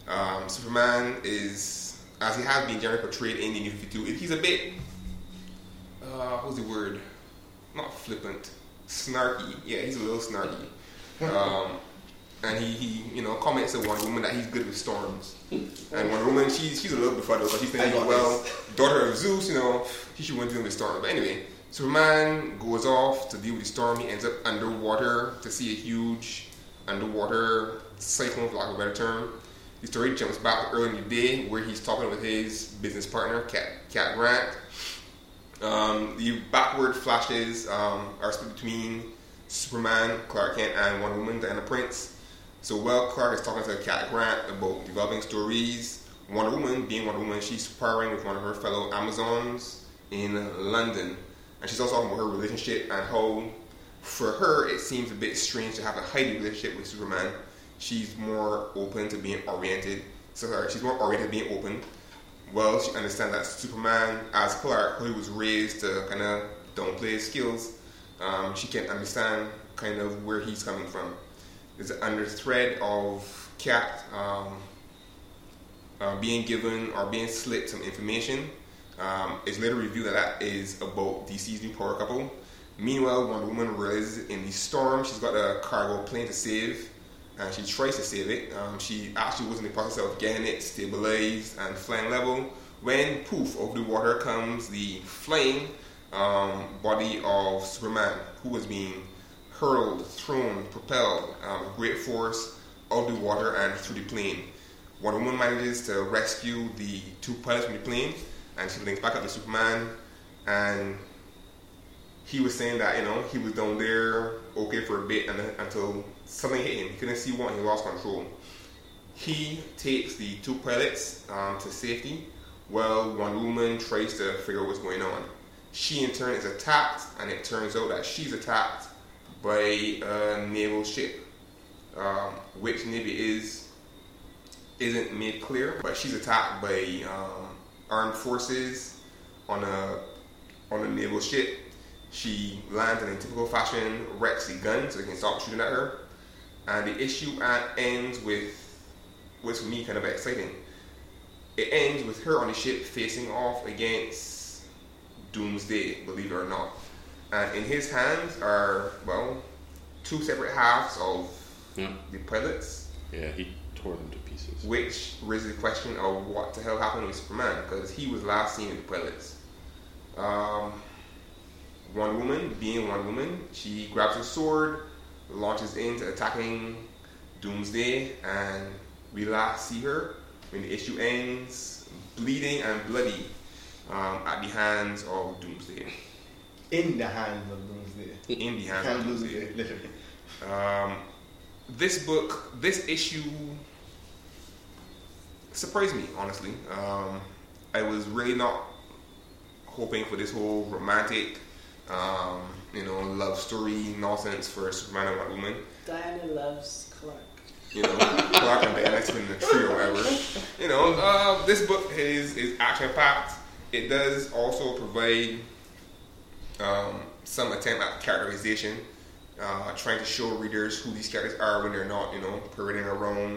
A: Superman is, as he has been generally portrayed in the New 52, he's a bit, what's the word? Not flippant, snarky. Yeah, he's a little snarky. And he comments to Wonder Woman that he's good with storms. And Wonder Woman, she's a little befuddled, but she's thinking, well, daughter of Zeus, she should win dealing with storms. But anyway, Superman goes off to deal with the storm. He ends up underwater to see a huge underwater cyclone, for lack of a better term. The story jumps back early in the day where he's talking with his business partner, Cat Grant. The backward flashes are split between Superman, Clark Kent, and Wonder Woman, Diana Prince. So while Clark is talking to Cat Grant about developing stories, Wonder Woman, being Wonder Woman, she's sparring with one of her fellow Amazons in London. And she's also talking about her relationship and how, for her, it seems a bit strange to have a healthy relationship with Superman. She's more open to being oriented. She's more oriented to being open. Well, she understands that Superman, as Clark, who was raised to kind of downplay his skills, she can understand kind of where he's coming from. There's an underthread of Cat being given or being slipped some information. It's later revealed that is about DC's new power couple. Meanwhile, Wonder Woman realizes in the storm she's got a cargo plane to save, and she tries to save it. She actually was in the process of getting it stabilized and flying level when, poof, over the water comes the flying body of Superman, who was being hurled, thrown, propelled with great force out the water and through the plane. Wonder Woman manages to rescue the two pilots from the plane, and she links back up to Superman, and he was saying that, he was down there okay for a bit until something hit him. He couldn't see what, and he lost control. He takes the two pilots to safety while Wonder Woman tries to figure out what's going on. She in turn is attacked, and it turns out that she's attacked by a naval ship, which maybe isn't made clear, but she's attacked by armed forces on a naval ship. She lands in a typical fashion, wrecks the gun so they can stop shooting at her, and the issue ends with what's for me kind of exciting. It ends with her on the ship facing off against Doomsday, believe it or not. And in his hands are, two separate halves of the pilots.
C: Yeah, he tore them to pieces.
A: Which raises the question of what the hell happened with Superman, because he was last seen with the pilots. Wonder Woman, being Wonder Woman, she grabs her sword, launches into attacking Doomsday, and we last see her when the issue ends, bleeding and bloody at the hands of Doomsday.
D: In the hands of Doomsday.
A: In the hands of Doomsday.
D: Literally.
A: This issue surprised me, honestly. I was really not hoping for this whole romantic, love story nonsense for Superman and Wonder Woman.
B: Diana loves Clark.
A: Clark and Diana in the tree or whatever. This book is action-packed. It does also provide some attempt at characterization, trying to show readers who these characters are when they're not, parading around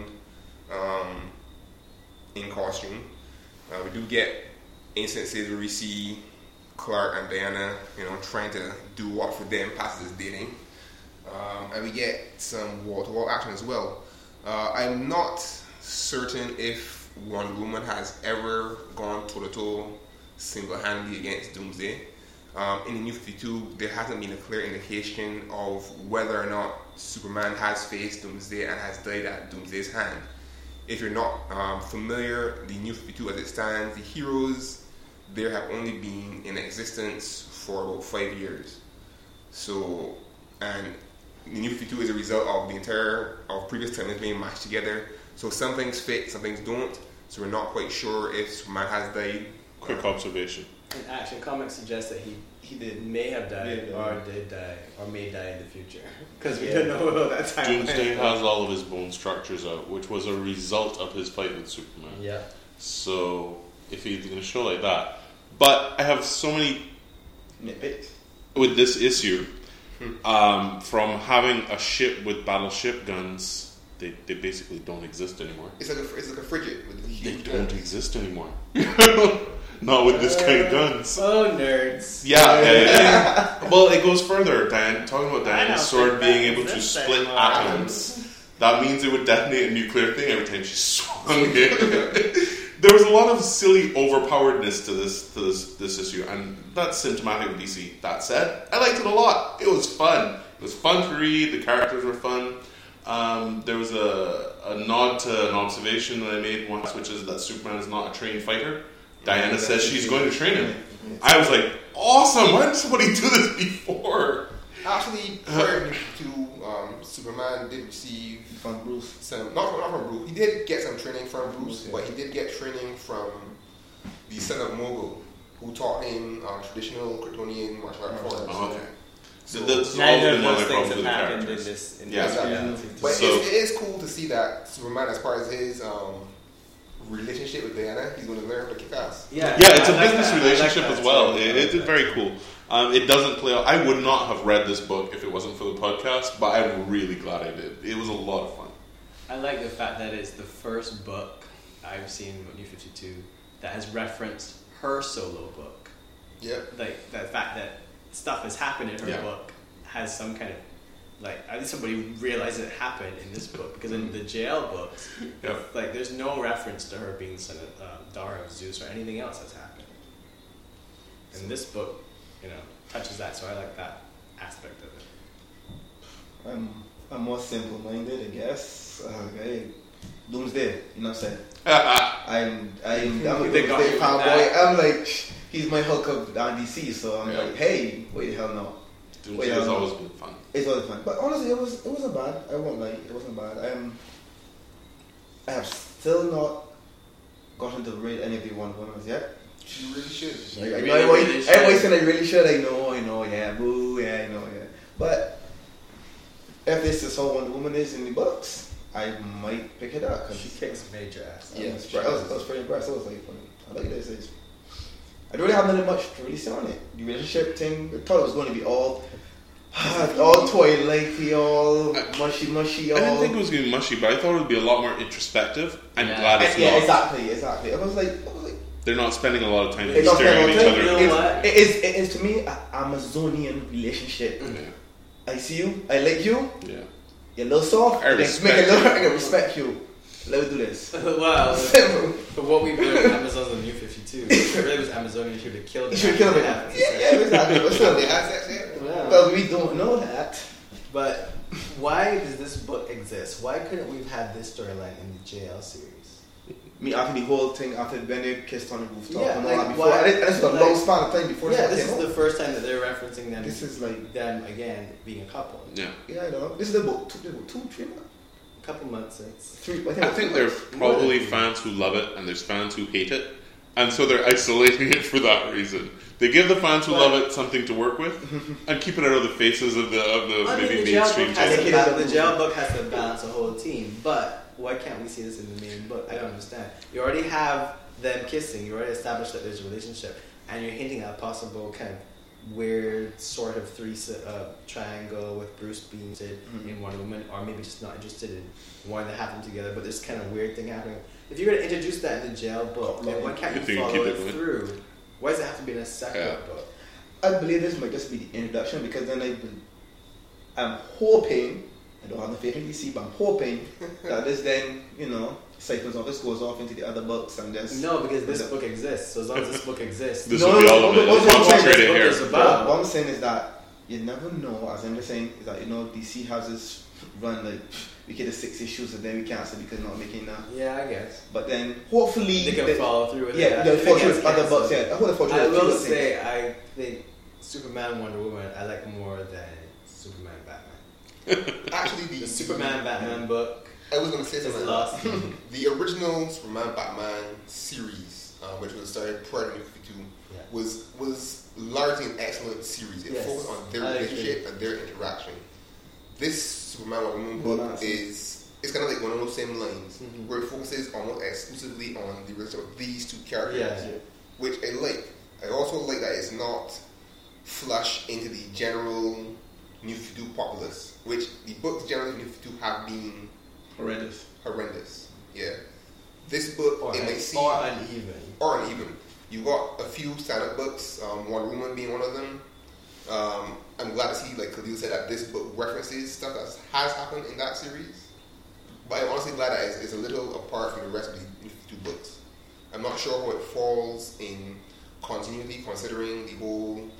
A: in costume. We do get instances where we see Clark and Diana, trying to do what for them passes as dating. And we get some wall-to-wall action as well. I'm not certain if Wonder Woman has ever gone toe-to-toe single-handedly against Doomsday. In the New 52, there hasn't been a clear indication of whether or not Superman has faced Doomsday and has died at Doomsday's hand. If you're not familiar, the New 52 as it stands, the heroes there have only been in existence for about 5 years. So, and the New 52 is a result of the entire of previous timelines being matched together. So some things fit, some things don't. So we're not quite sure if Superman has died.
C: Quick observation.
B: And Action Comics suggests that he may have died, or did die, or may die in the future. Because we don't know about that time.
C: Doomsday has all of his bone structures out, which was a result of his fight with Superman.
F: Yeah.
C: So, if he's going to show like that. But I have so many
D: nitpicks
C: with this issue. From having a ship with battleship guns they basically don't exist anymore.
A: It's like a frigate with
C: They
A: huge
C: don't
A: guns.
C: exist anymore. Not with this kind of guns.
F: Oh, nerds.
C: Yeah. Well, it goes further, Diane. Talking about
F: I
C: Diana's
F: don't
C: sword
F: think
C: being
F: that
C: able to
F: exists
C: split
F: anymore.
C: atoms. That means it would detonate a nuclear thing every time she swung it. There was a lot of silly overpoweredness to this issue, and that's symptomatic of DC. That said, I liked it a lot. It was fun. It was fun to read. The characters were fun. There was a nod to an observation that I made once, which is that Superman is not a trained fighter. Diana says she's going to train him. I was like, awesome! Why didn't somebody do this before?
A: Actually, prior to Superman did receive
D: From Bruce.
A: some, not from Bruce. He did get some training from Bruce, but he did get training from the son of Mogul, who taught him traditional Kryptonian martial art forms.
C: Oh, okay.
A: So,
C: That's always
B: Neither
C: been
B: of
C: one of
B: those
C: my
B: things
C: problems
B: have
C: with the
B: happened in
C: characters.
B: this. In
C: Yeah.
B: this reality.
A: but
C: So-
A: it is cool to see that Superman, as part of his relationship with Diana, he's going to learn how to kick ass.
C: Yeah, it's a
B: I like
C: business
B: that. I like
C: relationship
B: that
C: as well.
B: too.
C: It's very cool. It doesn't play out. I would not have read this book if it wasn't for the podcast, but I'm really glad I did. It was a lot of fun.
B: I like the fact that it's the first book I've seen about New 52 that has referenced her solo book.
A: Yeah.
B: Like the fact that stuff has happened in her
C: Yeah.
B: book has some kind of like at least somebody realized it happened in this book because in the JL books,
C: Yeah.
B: like there's no reference to her being the son of daughter of Zeus or anything else that's happened. And this book, touches that, so I like that aspect of it.
D: I'm more simple-minded, I guess. Doomsday, you know what I'm saying? I'm a
B: They got
D: Doomsday
B: you with
D: fanboy.
B: that.
D: I'm like, he's my Hulk of DC, so I'm
C: Yeah.
D: like, hey, wait the hell no.
C: Doomsday has always been fun.
D: It's always fun, but honestly, it wasn't bad. I won't lie, it wasn't bad. I have still not gotten to read any of the Wonder Women yet.
A: You really should.
D: I
B: really,
D: know
B: really should.
D: everybody said I really should. I know, yeah, boo, yeah, I know, yeah. But if this is how Wonder Woman is in the books, I might pick it up. 'Cause
F: She kicks major ass.
A: Yeah.
D: I was pretty impressed. I was like, I like this. I don't really have nothing much to really say on it. The relationship thing, I thought it was going to be all Twilighty, all mushy,
C: I didn't
D: all.
C: think it was going to be mushy, but I thought it would be a lot more introspective. I'm
B: Yeah.
C: glad it's
D: Yeah,
C: not.
D: exactly. I was like,
C: They're not spending a lot of time
D: It's not
C: staring at each
D: spending a
C: other.
D: lot of
B: You know what?
D: it is to me an Amazonian relationship.
C: Yeah.
D: I see you, I like you,
C: Yeah.
D: you're a little soft,
C: I
D: then
C: respect
D: make a little,
C: you.
D: I can respect you. Let's do this.
B: Well,
D: Simple.
B: for what we've learned, Amazon's the New 52. If it really was Amazonian, he should have killed
D: You
B: him.
D: should kill him. Yeah, exactly. But still,
A: They had sex yet?
D: well, we don't know that.
F: But why does this book exist? Why couldn't we have had this storyline in the JL series?
D: Me after the whole thing, after when they kissed on the rooftop
F: Yeah,
D: and all
F: like,
D: that before,
F: why-
D: and this was a
F: like-
D: long span of time before
F: Yeah,
D: this
F: this
D: came
F: is
D: out.
F: the first time that they're referencing them.
D: This is like,
F: them again being a couple.
C: Yeah.
D: yeah, I don't know. This is about 3 months?
F: A couple months since.
D: 3,
C: I think there's probably fans who love it and there's fans who hate it, and so they're isolating it for that reason. They give the fans who love it something to work with and keep it out of the faces of the
F: I
C: maybe
F: mean, the jail
C: mainstream
F: book has
C: type.
F: to
D: Yeah.
F: the jail book has to balance the whole team, but why can't we see this in the main book? I don't understand. You already have them kissing. You already established that there's a relationship, and you're hinting at a possible kind of weird sort of triangle with Bruce being interested in Wonder Woman, or maybe just not interested in wanting to have them together. But there's kind of weird thing happening. If you're going to introduce that in the jail book, then why can't
C: You
F: you
C: think you
F: follow
C: keep
F: it
C: it going?
F: through? Why does it have to be in a separate
C: Yeah.
F: book?
D: I believe this might just be the introduction because then I'm hoping, I don't have the faith in DC, but I'm hoping that this then, cycles off, this goes off into the other books and just...
F: No, because this book exists. So as long as this book exists,
C: This
D: No,
C: will be all of
D: no,
C: it.
D: no,
C: It's
D: no, no,
C: concentrated
F: no,
C: here.
F: no, no, no.
D: What I'm saying is that you never know, as I'm just saying, is that, DC has this run, like, we get the 6 issues and then we cancel because not making enough.
F: yeah, I guess.
D: But then, hopefully...
F: They can follow through with it.
D: Yeah, they'll
F: If it
D: follow through
F: gets
D: with other
F: cancelled.
D: books, yeah. I hope they follow through
F: I
D: with
F: will
D: other things.
F: say, I think Superman, Wonder Woman, I like more than Superman, Batman.
A: Actually,
F: The Superman, Batman book
A: I was going to say
F: is
A: something.
F: lost.
A: The original Superman Batman series, which was started prior to New 52,
F: Yeah.
A: was largely an excellent series. It
F: Yes,
A: focused on their
F: I agree.
A: relationship and their interaction. This Superman Wonder Woman book
D: Romance.
A: it's kind of like one of those same lines
F: Mhm.
A: where it focuses almost exclusively on the relationship of these two characters,
F: Yeah.
A: which I like. I also like that it's not flush into the general New 52 populace, which the books generally New 52 have been horrendous. Yeah. This book,
F: Or
A: it may seem...
F: or uneven.
A: Uneven. You got a few stand-up books, Wonder Woman being one of them. I'm glad to see, like Khalil said, that this book references stuff that has happened in that series. But I'm honestly glad that it's a little apart from the rest of the two books. I'm not sure how it falls in continuity, considering the whole,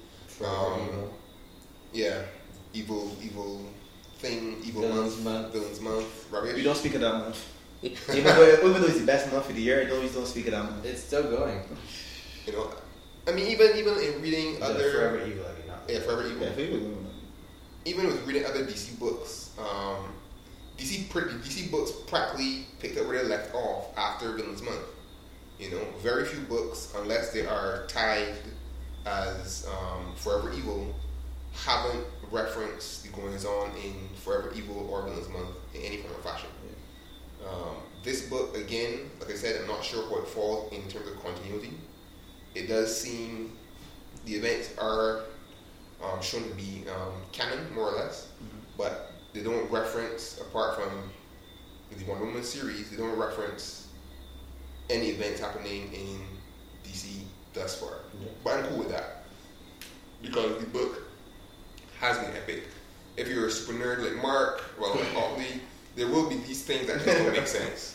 A: evil thing,
F: Villains Month.
A: Villains Month, rubbish.
D: We don't speak of that month. even though it's the best month of the year, we don't speak of that month.
F: It's still going.
A: You know, I mean, even in reading
F: The
A: other
F: Forever Evil, I mean, not.
A: yeah, Forever Evil.
D: Yeah, Forever Evil.
A: Even with reading other DC books, DC books practically picked up where they left off after Villains Month. You know, very few books, unless they are tagged as Forever Evil, haven't referenced the goings on in Forever Evil or Villains Month in any form or fashion. This book, again, like I said, I'm not sure how it falls in terms of continuity. It does seem the events are shown to be canon, more or less, but they don't reference, apart from the Wonder Woman series, they don't reference any events happening in DC thus far.
F: Yeah.
A: But I'm cool with that, because the book has been epic. If you're a super nerd like Mark, well, like Hartley, there will be these things that just don't make sense.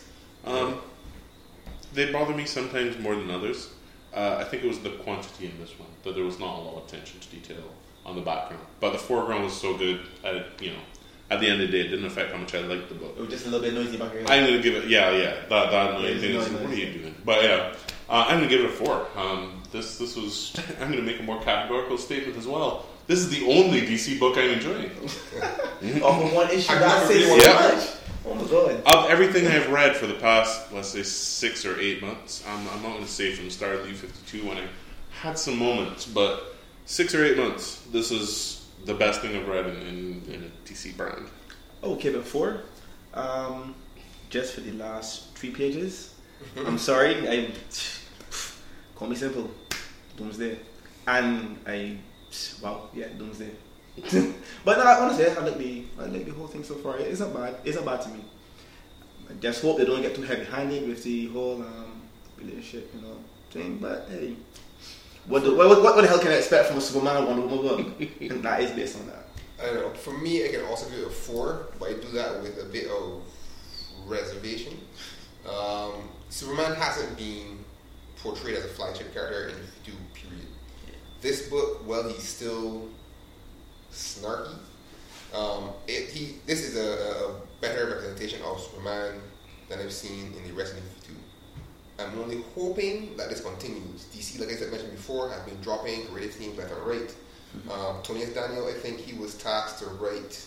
C: They bother me sometimes more than others. I think it was the quantity in this one, that there was not a lot of attention to detail on the background. But the foreground was so good, at the end of the day, it didn't affect how much I liked the book.
D: It was just a little bit noisy back here.
C: I'm going to give it, that noise thing is,
D: noise.
C: what are you doing? But yeah, I'm going to give it a 4. This was, I'm going to make a more categorical statement as well. This is the only DC book I'm enjoying.
D: Off of one issue,
A: I've
D: that's
A: never
D: it.
A: really
C: Yeah.
D: So much. Oh my god.
C: Of everything I've read for the past, let's say, 6 or 8 months, I'm not going to say from the start of the U52 when I had some moments, but 6 or 8 months, this is the best thing I've read in a DC brand.
D: Okay, but 4. Just for the last 3 pages. I'm sorry, call me simple. Doomsday. And Doomsday. But no, honestly, I like the whole thing so far. It's not bad. It's not bad to me. I just hope they don't get too heavy-handed with the whole relationship, thing. But hey, what the hell can I expect from a Superman and Wonder Woman book? And that is based on that.
A: I don't know. For me, I can also give it a 4, but I do that with a bit of reservation. Superman hasn't been portrayed as a flagship character in the 52 period. This book, while he's still snarky, this is a better representation of Superman than I've seen in the rest of the 52. I'm only hoping that this continues. DC, like I mentioned before, has been dropping creative teams left and right. Tony S. Daniel, I think he was tasked to write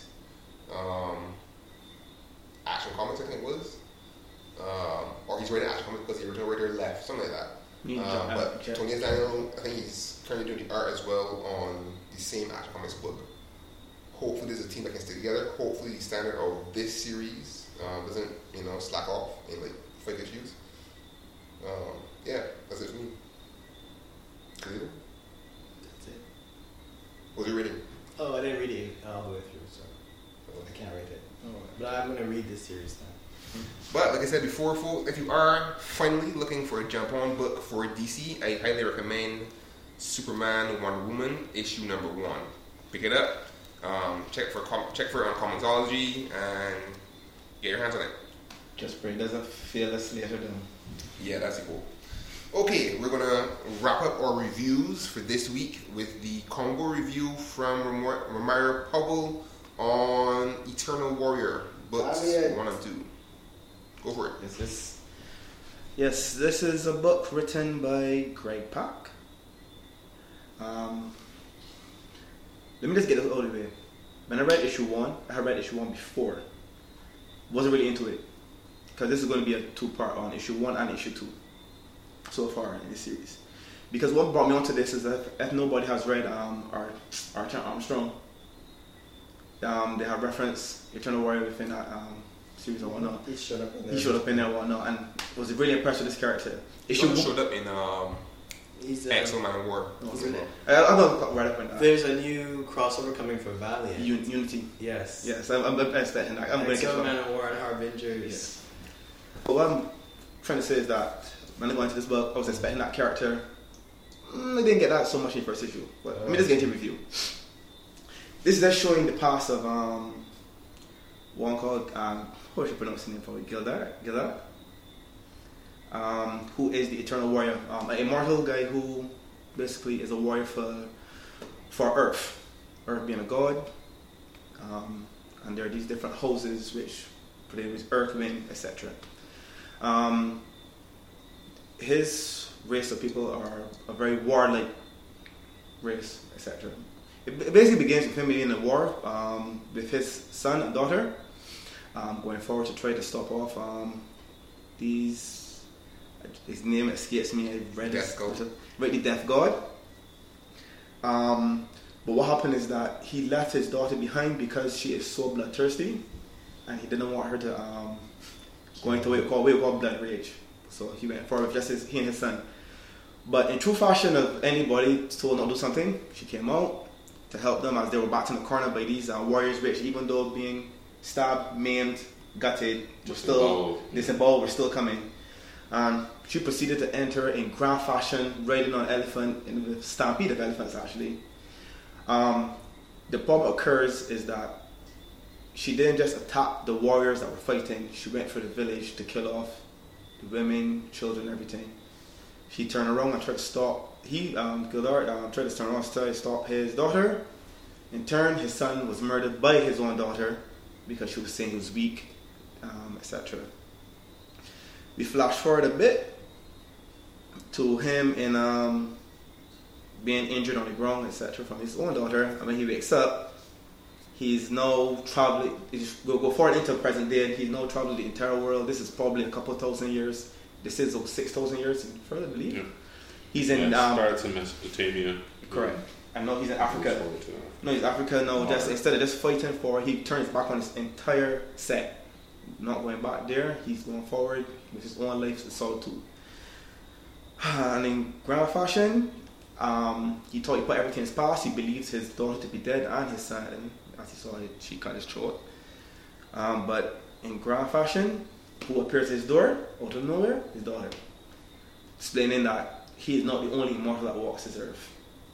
A: Action Comics, I think it was. Or he's writing Action Comics because the original writer left, something like that. But Tony S. Daniel, I think he's currently doing the art as well on the same Action Comics book. Hopefully there's a team that can stay together. Hopefully the standard of this series doesn't, slack off in like 5 issues. That's it for me. Khalil?
F: That's it.
A: What's your rating?
F: Oh, I didn't read it all the way through, so I can't rate it. But I'm going to read this series now.
A: But like I said before, folks, if you are finally looking for a jump-on book for DC, I highly recommend Superman Wonder Woman issue number 1. Pick it up, check for it on Comixology, and get your hands on it.
D: Just pray it doesn't feel us later than.
A: Yeah, that's cool. Okay, we're gonna wrap up our reviews for this week with the combo review from Ramiro Powell on Eternal Warrior books 1 and 2. Go for it.
D: Yes, this is a book written by Greg Pak. Let me just get this out of the way. When I read issue 1, I had read issue 1 before. Wasn't really into it, because this is going to be a 2-part on issue 1 and issue 2 so far in this series. Because what brought me onto this is that if nobody has read Archer Armstrong, they have referenced Eternal Warrior within that series or whatnot.
F: He showed up in there.
D: And was really impressed with this character.
A: He showed up in
B: He's
A: X-Men Man of War.
D: No,
B: He's
D: really.
B: in
D: I'm going to write up on that.
B: There's a new crossover coming for Valiant.
D: Unity.
B: Yes.
D: Yes, I'm expecting that. I'm going to get
B: X-Men
D: one.
B: Man of War and Harbingers.
D: Yes. But what I'm trying to say is that when I go into this book, I was expecting that character. I didn't get that so much in the first issue. But let me just get into review. This is just showing the past of one called, how should I pronounce his name probably? Gildar. Who is the Eternal Warrior, an immortal guy who basically is a warrior for Earth being a god, and there are these different houses which produce Earth, Wind, etc. His race of people are a very warlike race, etc. It basically begins with him being in a war with his son and daughter, going forward to try to stop off these. His name escapes me. I read
A: Death God.
D: Right, the Death God. But what happened is that he left his daughter behind because she is so bloodthirsty, and he didn't want her to go into what we call blood rage. So he went forward with just he and his son. But in true fashion of anybody told not to do something, she came out to help them as they were backed in the corner by these warriors, which even though being stabbed, maimed, gutted, disemboweled, were still coming. And she proceeded to enter in grand fashion, riding on an elephant, in a stampede of elephants actually. The problem occurs is that she didn't just attack the warriors that were fighting, she went for the village to kill off the women, children, everything. She turned around and tried to stop, Gildar tried to turn around to stop his daughter. In turn, his son was murdered by his own daughter because she was saying he was weak, etc. We flash forward a bit to him in being injured on the ground, etc., from his own daughter. And when he wakes up, he's now traveling. We'll go forward into present day. He's now traveling the entire world. This is probably a couple thousand years. This is over 6,000 years in further, I believe.
C: Yeah.
D: He's in.
C: Starts in Mesopotamia.
D: Correct. And now he's in Africa. No, he's Africa now. Just instead of just fighting for, he turns back on his entire set. Not going back there. He's going forward with his own life in solitude. And in grand fashion, he thought he put everything in his past. He believes his daughter to be dead and his son. And as he saw it, she cut his throat. But in grand fashion, who appears at his door out of nowhere? His daughter, explaining that he is not the only immortal that walks this earth.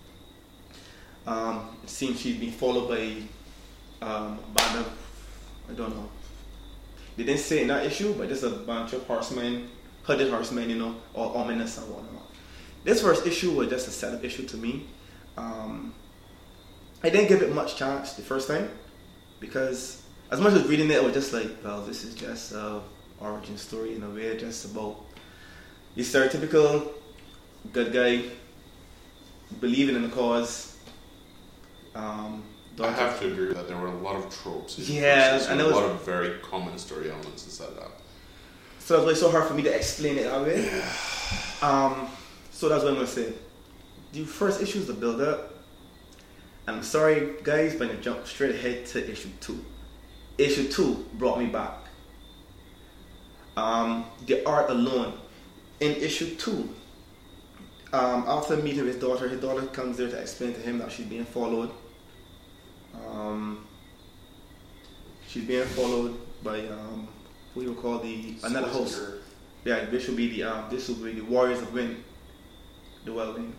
D: It seems she's been followed by a band of, I don't know. They didn't say in that issue, but there's a bunch of horsemen, hooded horsemen, all ominous and whatnot. This first issue was just a setup issue to me. I didn't give it much chance the first time because as much as reading it, I was just like, well, this is just an origin story in a way, just about your stereotypical good guy believing in the cause.
C: I have to agree that there were a lot of tropes.
D: And
C: there were a lot of very common story elements inside that.
D: So it was so hard for me to explain it that way. So that's what I'm going to say. The first issue is the build up. And I'm sorry, guys, but I'm going to jump straight ahead to issue 2. Issue 2 brought me back. The art alone. In issue 2, after meeting his daughter comes there to explain to him that she's being followed. She's being followed by what you call another host. Yeah, this will be the Warriors of Wind, the Well-Wind.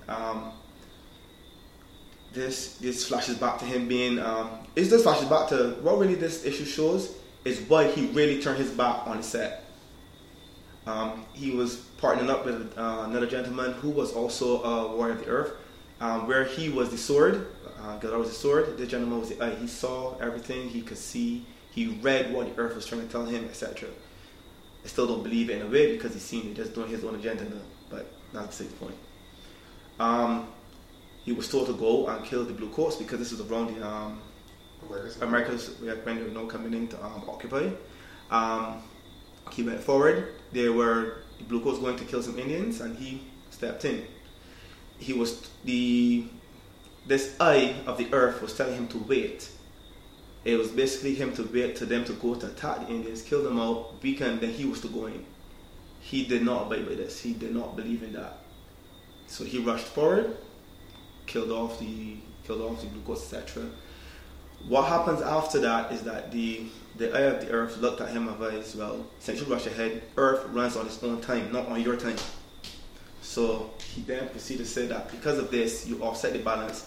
D: This flashes back to him being. It just flashes back to what really this issue shows is why he really turned his back on the set. He was partnering up with another gentleman who was also a warrior of the earth, where he was the sword. Gildar was the sword. This gentleman was the eye. He saw everything. He could see. He read what the earth was trying to tell him, etc. I still don't believe it in a way because he's seen it just doing his own agenda now, but that's the point. He was told to go and kill the Blue Coats because this was around the Americans when they were now coming in to occupy. He went forward. The Blue Coats going to kill some Indians, and he stepped in. This eye of the earth was telling him to wait. It was basically him to wait to them to go to attack the Indians, kill them out, weaken, then he was to go in. He did not abide by this. He did not believe in that. So he rushed forward, killed off the glucose, etc. What happens after that is that the eye of the earth looked at him and advised, well, since you rush ahead, earth runs on its own time, not on your time. So he then proceeded to say that because of this, you offset the balance.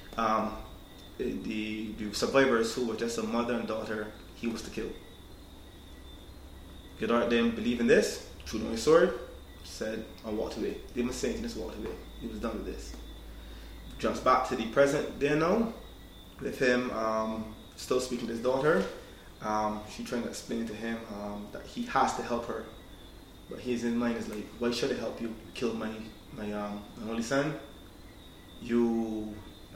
D: The survivors who were just a mother and daughter, he was to kill. Godard then believed in this, drew down his sword, said, and walked away. Didn't say anything, just walked away. He was done with this. Jumps back to the present day now, with him still speaking to his daughter. She trying to explain to him that he has to help her. But his mind is like, why should I help you? You killed my only son. You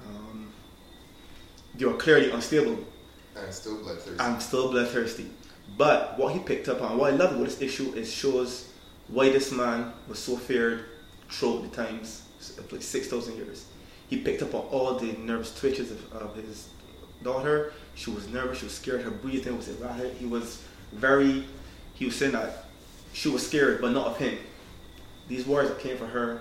D: are clearly unstable.
A: And still bloodthirsty.
D: I'm still bloodthirsty. But what he picked up on, what I love about this issue is shows why this man was so feared throughout the times, like 6,000 years. He picked up on all the nervous twitches of his daughter. She was nervous, she was scared, her breathing was erratic. He was saying that she was scared, but not of him. These words that came from her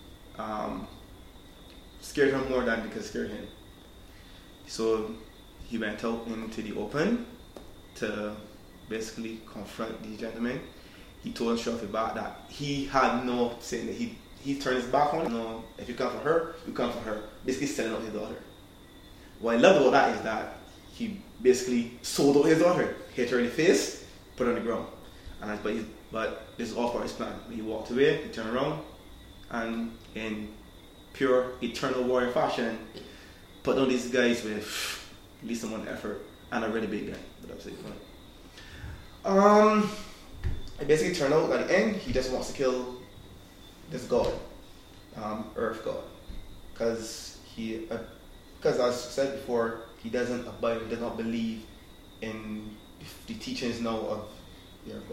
D: scared her more than they could scare him. So he went out into the open to basically confront these gentlemen. He told Shrafi back that he had no saying that he turned his back on him. No, if you come for her, you come for her. Basically selling out his daughter. What I love about that is that he basically sold out his daughter, hit her in the face, put her on the ground. But this is all part of his plan. He walked away, he turned around, and in pure eternal warrior fashion, put down these guys with at least amount of effort and a really big guy. But absolutely fine. It basically turned out at the end he just wants to kill this god, Earth God, because as I said before, he does not believe in the teachings now of the Earth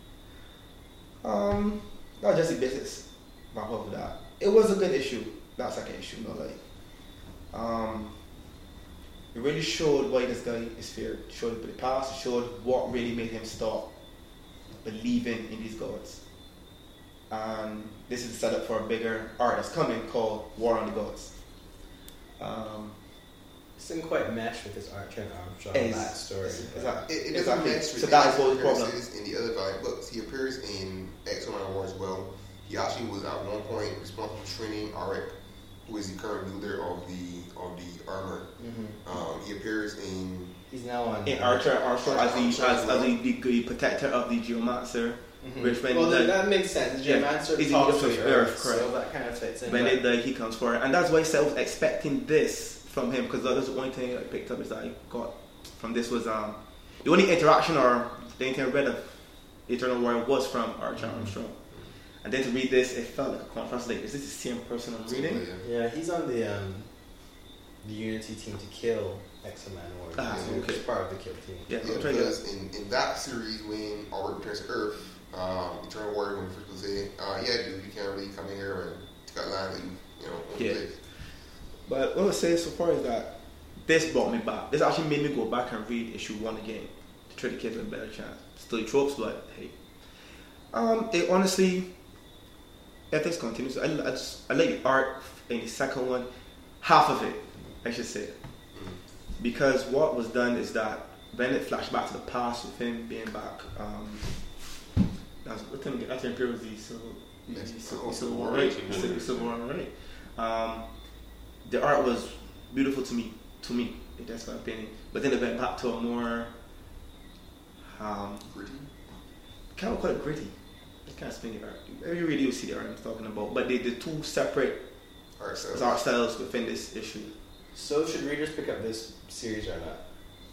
D: God. That's just the basics wrap up with that. It was a good issue. That second issue, it really showed why this guy is feared. It showed the past. It showed what really made him stop believing in these gods. And this is set up for a bigger arc that's coming called War on the Gods.
F: This didn't quite mesh with his Archer and Armstrong backstory.
A: It doesn't mesh with
D: so that is what the problem.
A: In the other Valiant books. He appears in X-Men War as well. He actually was at one point responsible for training Arik, who is the current leader of the armor. Mm-hmm. He appears in.
F: He's now on.
D: In Archer Armstrong as the protector of the Geomancer. Mm-hmm. Which when
F: that makes sense. Geomancer talks to the Earth, so that kind of fits in.
D: When they die, he comes forward, and that's why I was expecting this from him, because that was the only thing I picked up is that I got from this was the only interaction or the only thing I read of Eternal Warrior was from Archer Armstrong. And then to read this, it felt like a contrast. Like, is this the same person I'm reading?
F: Yeah, he's on the Unity team to kill X-Men Warrior.
D: Okay.
F: He's part of the kill team.
A: Yeah, because in that series, when Arik returns to Earth, Eternal Warrior, when he first was saying, dude, you can't really come in here and take out land that you place.
D: But what I say so far is that this brought me back. This actually made me go back and read issue 1 again to try to give it a better chance. Still tropes, but hey. It honestly, if this continues, I like the art in the second one, half of it, I should say. Because what was done is that when it flashed back to the past with him being back, that's Imperial Z, Civil War, right? The art was beautiful to me. That's my opinion. But then it went back to a more
A: gritty.
D: Kind of quite gritty. It's kind of spinning art. You really do see the art I'm talking about. But the two separate art styles within this issue.
F: So should readers pick up this series or not?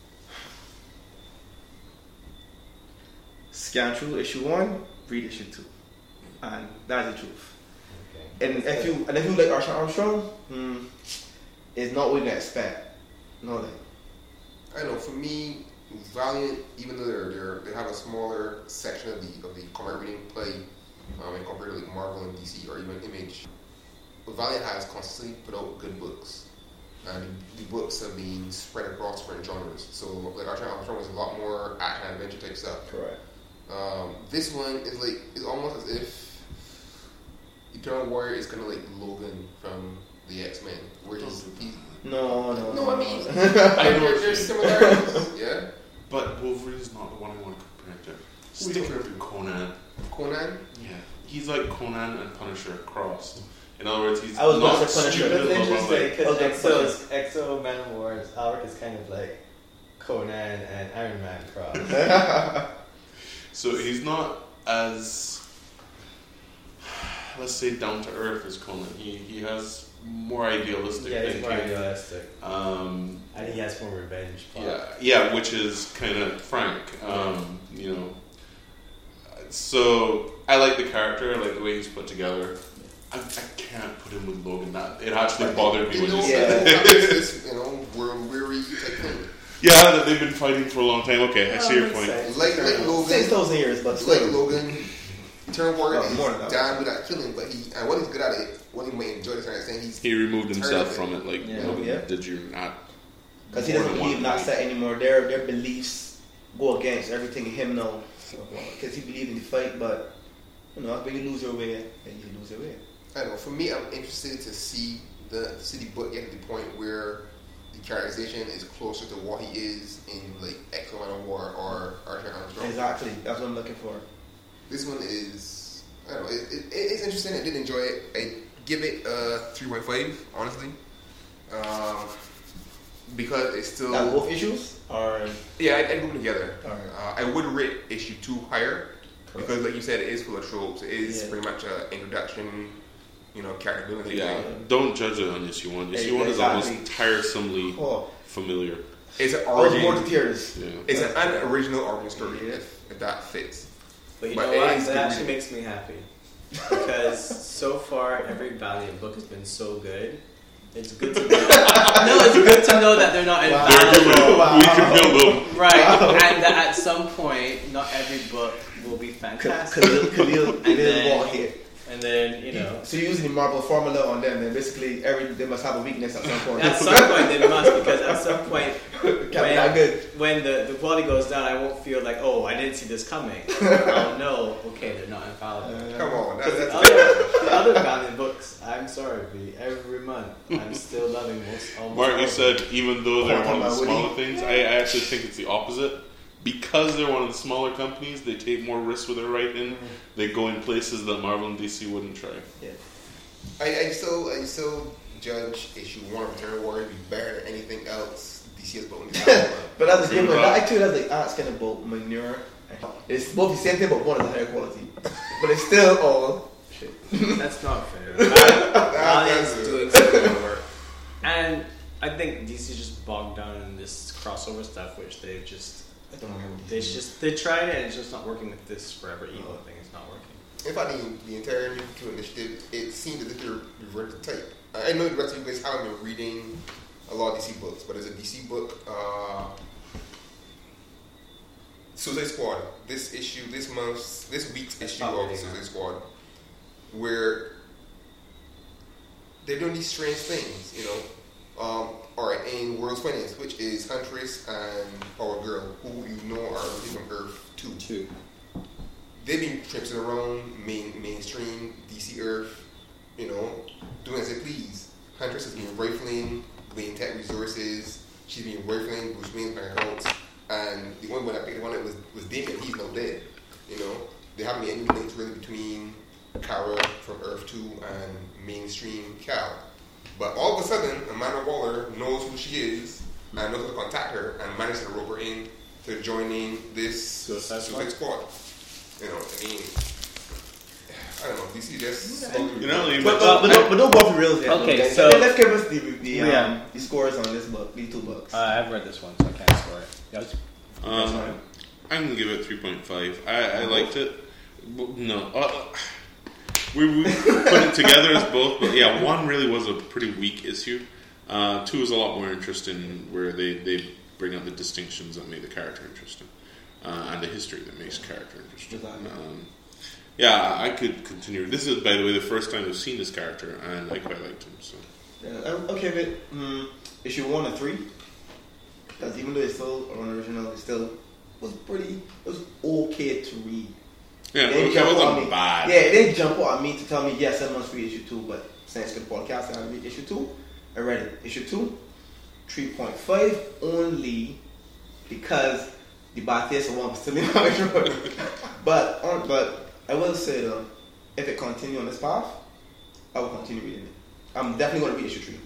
D: Scan through issue 1, read issue 2, and that's the truth. Okay. And if you like Archer Armstrong, it's not what you expect. No,
A: I know. For me, Valiant, even though they have a smaller section of the comic reading play, and compared to like Marvel and DC or even Image, but Valiant has consistently put out good books. And the books have been spread across different genres. So, like Archer Armstrong was a lot more action and adventure type stuff.
D: Correct.
A: This one is almost as if Eternal Warrior is kind of like Logan from the X-Men, where he's
D: No,
A: I mean, there's similarities, yeah.
C: But Wolverine's not the one I want to compare to. Stick with Conan.
A: Conan?
C: Yeah. He's like Conan and Punisher crossed. In other words, he's
D: I was
C: not
D: about to say Punisher.
C: stupid.
F: That's interesting
D: Okay,
F: because Exo Man of Wars, Alric is kind of like Conan and Iron Man cross.
C: So he's not as, let's say, down to earth as Conan. He has more idealistic
F: Yeah, he's
C: thinking.
F: more idealistic.
C: Um,
F: And he has more revenge plot.
C: yeah, which is kind of frank. You know. So I like the character. I like the way he's put together. I can't put him with Logan. That it actually bothered me when you said it.
A: This, world weary type thing.
C: Yeah, that they've been fighting for a long time. Okay, I see your point.
A: Like Logan,
D: 6,000 years, but
A: like
D: still.
A: Logan, Eternal Warrior
D: Oh, more than
A: is
D: that.
A: down without killing, but and what he's good at it, what he might enjoy to certain extent,
C: He removed himself
A: tired
C: from
A: of
C: it. Like,
F: Yeah.
C: Logan,
D: Yeah.
C: did you not?
D: Because he
C: more
D: doesn't
C: than
D: believe
C: one
D: not
C: night?
D: set anymore. Their beliefs go against everything in him now. Because he believes in the fight, but when you lose your way, then you lose your way.
A: I don't know. For me, I'm interested to see the book get to the point where the characterization is closer to what he is in like X-Men of War or Archer Armstrong.
D: Exactly. That's what I'm looking for.
A: This one is, I don't know, it's interesting. I did enjoy it. I give it a 3.5, honestly. Because it's still...
D: That both issues? Or...
A: Yeah, I'd group them together.
D: Alright.
A: I would rate issue 2 higher. Because like you said, it is full of tropes. It is
D: Yeah.
A: pretty much an introduction, character building.
C: Yeah, don't judge it on issue 1. Issue 1 is
D: Exactly.
C: almost tiresomely
D: Oh,
C: familiar.
A: It's an
D: I was more
A: origin.
D: to tears.
C: Yeah.
A: It's an unoriginal origin story,
D: Yeah.
A: if that fits.
F: But you
A: But
F: know
A: it
F: what?
A: is
F: That
A: good
F: actually
A: reading.
F: makes me happy. Because so far, every Valiant book has been so good. It's good to know. No, it's good to know that they're not infallible.
D: Wow.
C: We can build them.
F: Right. And that at some point, not every book will be fantastic.
D: Khalil
F: then-
D: walk here.
F: And then,
D: So you're using the Marvel formula on them, and basically they must have a weakness at some point.
F: at some point they must, because at some point,
D: Can't be that good.
F: when the quality goes down, I won't feel like, oh, I didn't see this coming. I'll know, okay, they're not infallible.
A: Come on,
F: Because
A: that's
F: the other Valiant books, I'm sorry, B, every month, I'm still loving almost
C: Mark,
F: all
C: you
F: of
C: said
F: them.
C: even though they're one of the
D: Woody.
C: smaller things, I actually think it's the opposite. Because they're one of the smaller companies, they take more risks with their writing. They go in places that Marvel and DC wouldn't try.
D: Yeah.
A: I still judge issue 1 of Eternal Warrior to be better than anything else DC has put on the album.
D: But that's the
C: True
D: thing.
C: that.
D: Actually, that's like asking about manure. It's both the same thing, but one is higher quality. But it's still all shit.
F: That's not fair. Valiant's
A: That's
F: doing some good work. And I think DC just bogged down in this crossover stuff, which they've just...
D: I don't know.
F: They tried it and it's just not working with this Forever Evil thing. It's not working.
A: In fact, the entire New 2 initiative, it seemed as if you're reverted to type. I know the rest of you guys haven't been reading a lot of DC books, but there's a DC book, Suicide Squad. This week's issue of Suicide Squad, where they're doing these strange things, Alright, in World's Finest, which is Huntress and Power Girl, who you know are from Earth 2. They've been traipsing around mainstream DC Earth, doing as they please. Huntress has been rifling Wayne Tech resources. She's been rifling Bruce Wayne's bank accounts. And the only one that picked on it was Damian. He's now dead. There haven't been any links really between Kara from Earth 2 and mainstream Cal. But all of a sudden, Amanda Waller knows who she is and knows how to contact her and manages to rope her in to joining this Suicide Squad. I don't know. DC just...
D: But don't go off reels yet.
B: Okay,
D: guys.
B: so-
D: let's give us
B: Yeah.
D: the scores on this book, these 2 books.
B: I've read this one, so I can't score it. Yes?
C: I'm going to give it 3.5. I liked it. No. We put it together as both, but yeah, 1 really was a pretty weak issue. 2 is a lot more interesting, where they bring up the distinctions that make the character interesting, and the history that makes the character interesting.
D: Exactly.
C: Yeah, I could continue. This is, by the way, the first time I've seen this character, and I quite liked him. So
D: Yeah, okay, but issue 1 and 3, because even though it's still unoriginal, it still was okay to read.
C: Yeah,
D: They didn't
C: it
D: jump out on
C: wasn't
D: me.
C: bad.
D: Yeah, they didn't jump out on me to tell me, yes, I must read issue 2, but since the podcast, I read issue 2. I read it. Issue 2, 3.5, only because the Baptist one was still in my road. But I will say though, if it continues on this path, I will continue reading it. I'm definitely going to read issue 3.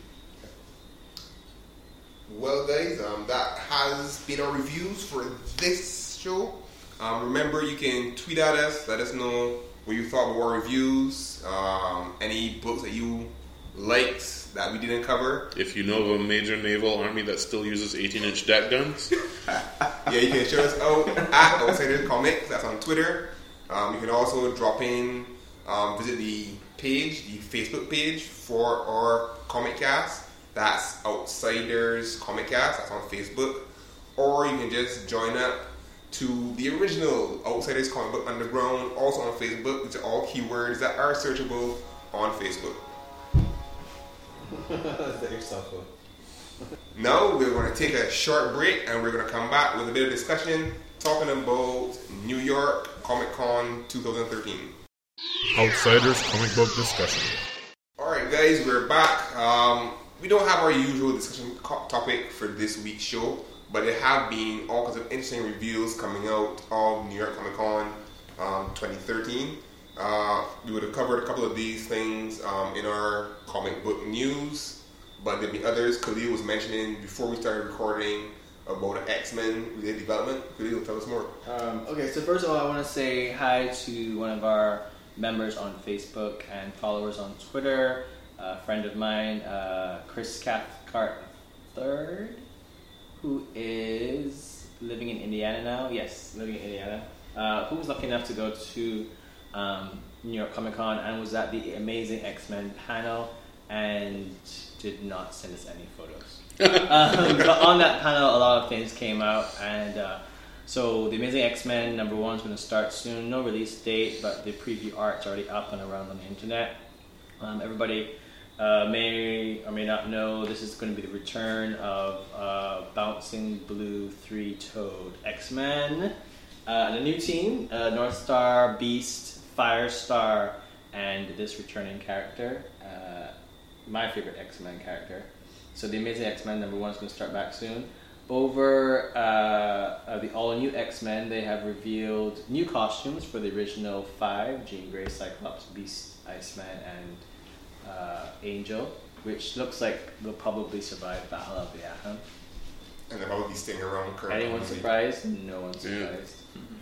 A: Well, guys, that has been our reviews for this show. Remember, you can tweet at us, let us know what you thought of our reviews, any books that you liked that we didn't cover.
C: If you know of a major naval army that still uses 18-inch deck guns,
A: Yeah, you can show us out at Outsiders Comics. That's on Twitter. You can also drop in, visit the page, the Facebook page for our comic cast. That's Outsiders Comic Cast. That's on Facebook. Or you can just join up to the original Outsiders Comic Book Underground, also on Facebook. These are all keywords that are searchable on Facebook.
F: Set yourself up.
A: Now we're going to take a short break and we're going to come back with a bit of discussion talking about New York Comic Con 2013.
E: Outsiders Comic Book Discussion.
A: Alright guys, we're back. We don't have our usual discussion topic for this week's show, but there have been all kinds of interesting reviews coming out of New York Comic Con 2013. We would have covered a couple of these things in our comic book news, but there'll be others. Khalil was mentioning before we started recording about an X-Men related development. Khalil, tell us more.
B: Okay, so first of all, I want to say hi to one of our members on Facebook and followers on Twitter, a friend of mine, Chris Cathcart III, who is living in Indiana now. Yes, living in Indiana. Who was lucky enough to go to New York Comic Con and was at the Amazing X-Men panel and did not send us any photos. But on that panel, a lot of things came out, and so the Amazing X-Men #1 is going to start soon. No release date, but the preview art's already up and around on the internet. Everybody may or may not know this is going to be the return of Bouncing Blue Three-Toed X-Men. And a new team, North Star, Beast, Firestar, and this returning character, my favorite X-Men character. So the Amazing X-Men #1 is going to start back soon. Over the all-new X-Men, they have revealed new costumes for the original 5, Jean Grey, Cyclops, Beast, Iceman, and Angel, which looks like they'll probably survive Battle of the Atom.
A: And they'll probably be staying around currently.
B: Anyone surprised? No one's surprised.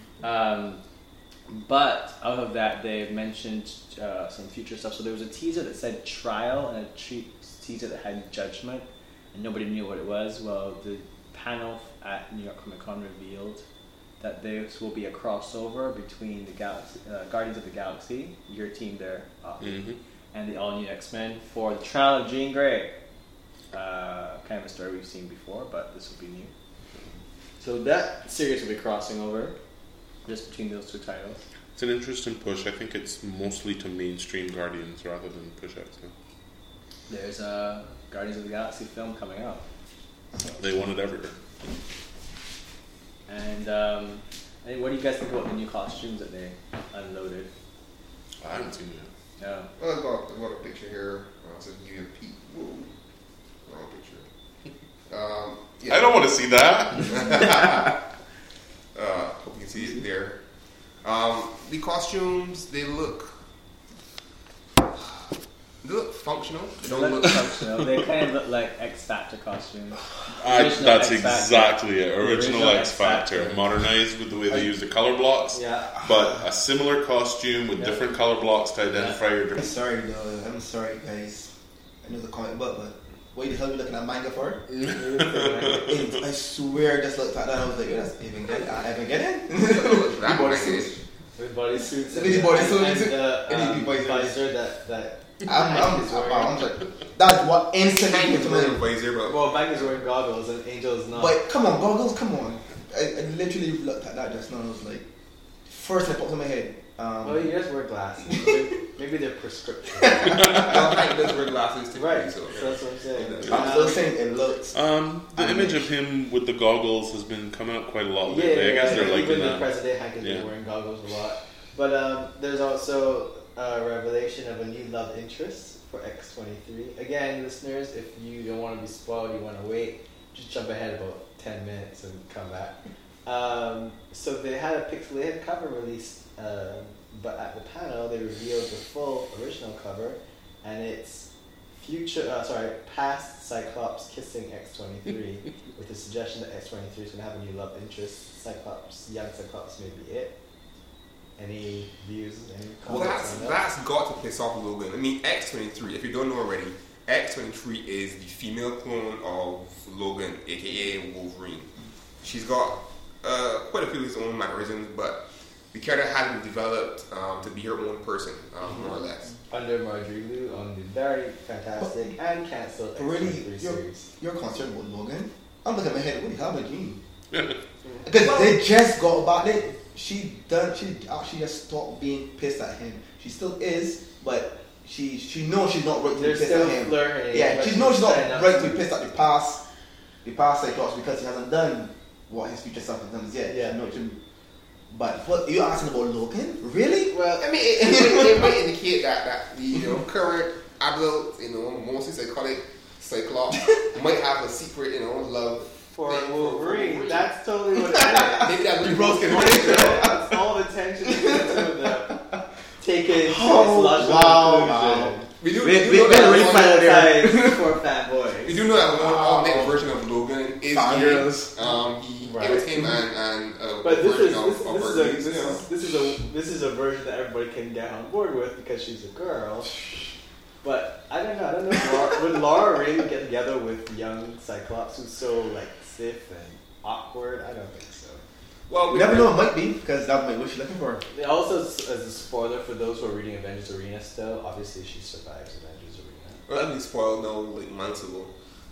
B: But out of that, they've mentioned some future stuff. So there was a teaser that said Trial and a teaser that had Judgment, and nobody knew what it was. Well, the panel at New York Comic Con revealed that this will be a crossover between the Guardians of the Galaxy, your team there, and the all-new X-Men for the Trial of Jean Grey. Kind of a story we've seen before, but this will be new. So that series will be crossing over just between those two titles.
C: it's an interesting push. I think it's mostly to mainstream Guardians rather than push X-Men.
B: There's a Guardians of the Galaxy film coming out.
C: They want it everywhere.
B: And what do you guys think about the new costumes that they unloaded?
C: I haven't seen it yet.
B: No.
A: Well, I've got a picture here. So give you a peek. Whoa. Wrong picture. Yeah.
C: I don't want to see that.
A: Hope you can see it there. The costumes, they look functional. They don't look
B: functional. They kind of look like X Factor costumes.
C: That's
B: X-Factor.
C: exactly it. Original
B: Original
C: X Factor.
B: X-Factor.
C: Modernized with the way they use the color blocks.
F: Yeah.
C: But a similar costume with different color blocks to identify your
D: I'm
C: different.
D: sorry, though. I'm sorry, guys. I know the comic book, but what the hell are you looking at manga for? I swear, I just looked at that and I was like, that's even good. I even get it.
A: that bodysuits.
F: With bodysuits
D: With bodysuits.
F: and
D: bodysuits.
F: visor that
D: I'm like, that's what instantly came to mind.
F: well, Bang is wearing goggles and Angel is not.
D: But come on, goggles, come on. I literally looked at that just now and I was like, first thing that popped in my head.
F: Well, you guys wear glasses. Maybe they're prescription.
A: Hank does wear glasses too.
F: Right.
A: So,
F: So that's what I'm saying.
D: I'm still saying it looks.
C: The image of him with the goggles has been coming out quite a lot lately. I guess they're
F: even
C: liking
F: the
C: that.
F: president Hank has
C: Yeah.
F: been wearing goggles a lot. But there's also a revelation of a new love interest for X-23. Again, listeners, if you don't want to be spoiled, you want to wait, just jump ahead about 10 minutes and come back. So they had a pixelated cover released, but at the panel they revealed the full original cover, and it's past Cyclops kissing X-23 with the suggestion that X-23 is going to have a new love interest. Young Cyclops may be it. Any views? Any
A: Well,
F: comments on that?
A: that's got to piss off Logan. I mean, X-23, if you don't know already, X-23 is the female clone of Logan, aka Wolverine. She's got quite a few of his own mannerisms, but the character has been developed to be her own person, more or less.
F: Under Marjorie Liu on the very fantastic and cancelled
D: But really,
F: X-23 series.
D: you're concerned about Logan? I'm looking at my head, what do you have a dream? Because they just got about it. She actually just stopped being pissed at him. She still is, but she knows she's not right to be
F: They're
D: pissed
F: still
D: at him.
F: flirting.
D: Yeah,
F: but
D: she knows she's not
F: trying not
D: right to be pissed at the past Cyclops because he hasn't done what his future self has done yet.
F: Yeah.
D: She knows she- But what you're asking about Logan? Really?
F: Well,
A: I mean, it might indicate that the current adult, mostly psychotic Cyclops might have a secret, love
F: for
A: thing
F: Wolverine, that's totally what it is.
A: Maybe that's
D: You broke it.
F: That's all the tension into the taken
D: Oh,
F: logical
D: wow.
F: conclusion.
A: We do
D: We
A: know that
D: really
A: one-
D: find out there.
F: Size for fanboys.
A: We do know that one alternate version of Logan is
D: Fangirls.
A: It
F: Right.
A: was him and
F: But this
A: version
F: is
A: of Hercules,
F: this is a version that everybody can get on board with because she's a girl. But I don't know. Would Laura really get together with young Cyclops who's so like stiff and awkward? I don't think so.
A: Well,
D: You
A: we
D: never know, it might be, because that might be what she's looking for.
F: Also, as a spoiler for those who are reading Avengers Arena still, obviously she survives Avengers Arena.
A: Well, that been spoiled now like months ago.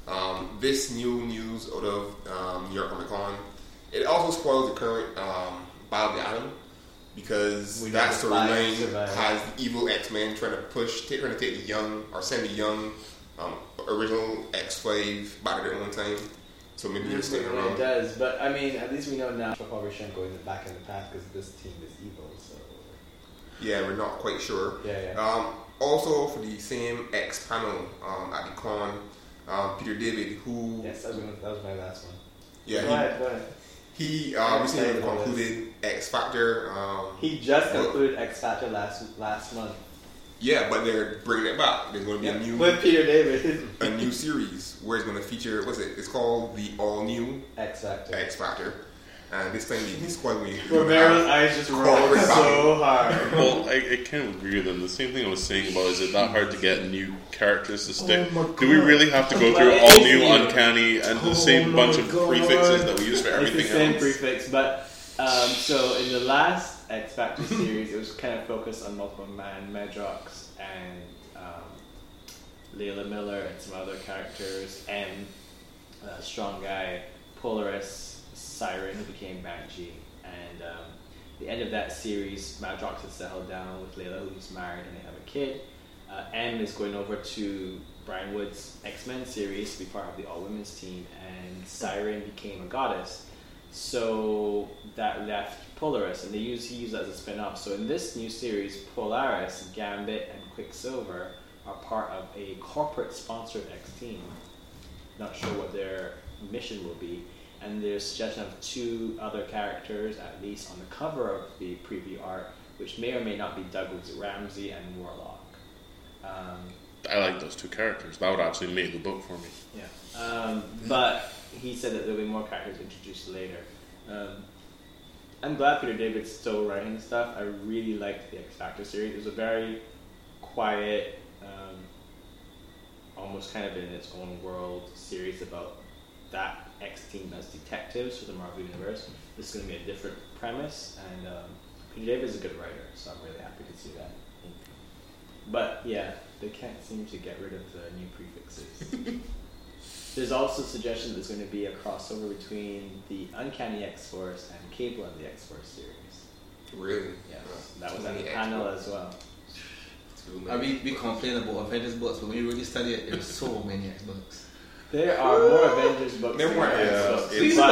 A: This new news out of New York Comic Con, it also spoils the current Battle of the Atom because
F: We
A: that
F: know the Spies
A: storyline
F: survive.
A: has the evil X-Men trying to take the young or send the young original X5 back at their own time. So maybe they're staying
F: It
A: around.
F: does, but I mean, at least we know now. Probably shouldn't go back in the past because this team is evil. So
A: Yeah, we're not quite sure.
F: yeah.
A: Also, for the same X panel at the con, Peter David, who
F: Yes, that was my last one.
A: yeah,
F: Go ahead.
A: he
F: I'm
A: recently
F: excited about
A: concluded X Factor.
F: He just
A: Well-
F: concluded X Factor last month
A: Yeah, but they're bringing it back. There's going to be a new
F: with Peter David.
A: a new series where it's going to feature it's called the all new
F: X Factor.
A: X Factor, and this time the squad we
F: Romero's eyes just rolled
A: Corey
F: so hard.
C: Well, I kind of agree with them. The same thing I was saying about is it that hard to get new characters to stick?
D: my
C: Do we
D: God.
C: really have to go through
F: Well,
C: all
F: it's
C: new,
F: easy.
C: uncanny, and the same
D: my
C: bunch of
D: God.
C: prefixes that we use for
F: It's
C: everything
F: the same
C: else?
F: prefix, but so in the last X Factor series, it was kind of focused on Multiple Man, Madrox, and Layla Miller, and some other characters, and Strong Guy, Polaris, Siren, who became Banshee, and the end of that series, Madrox has settled down with Layla, who's married, and they have a kid. M is going over to Brian Wood's X-Men series to be part of the all-women's team, and Siren became a goddess. So that left Polaris, and he used that as a spin-off. So in this new series, Polaris, Gambit, and Quicksilver are part of a corporate-sponsored X-team. Not sure what their mission will be. And there's a suggestion of 2 other characters, at least on the cover of the preview art, which may or may not be Douglas Ramsey and Warlock.
C: I like those 2 characters. That would actually make the book for me.
F: Yeah. But he said that there'll be more characters introduced later. I'm glad Peter David's still writing stuff. I really liked the X Factor series. It was a very quiet, almost kind of in its own world series about that X team as detectives for the Marvel Universe. This is going to be a different premise, and Peter David's a good writer, so I'm really happy to see that. But yeah, they can't seem to get rid of the new prefixes. There's also a suggestion that there's going to be a crossover between the Uncanny X-Force and Cable and the X-Force series.
A: really
F: Yeah, that was
A: Too
F: at the
A: many
F: panel
A: X-Force.
F: as well.
A: Too
G: I
A: many.
G: mean, we complain about Avengers books, but when you really study it, there's so many X books.
F: There are more Avengers books.
A: There
F: than
A: were,
F: X
A: yeah.
F: books,
C: It's-
F: but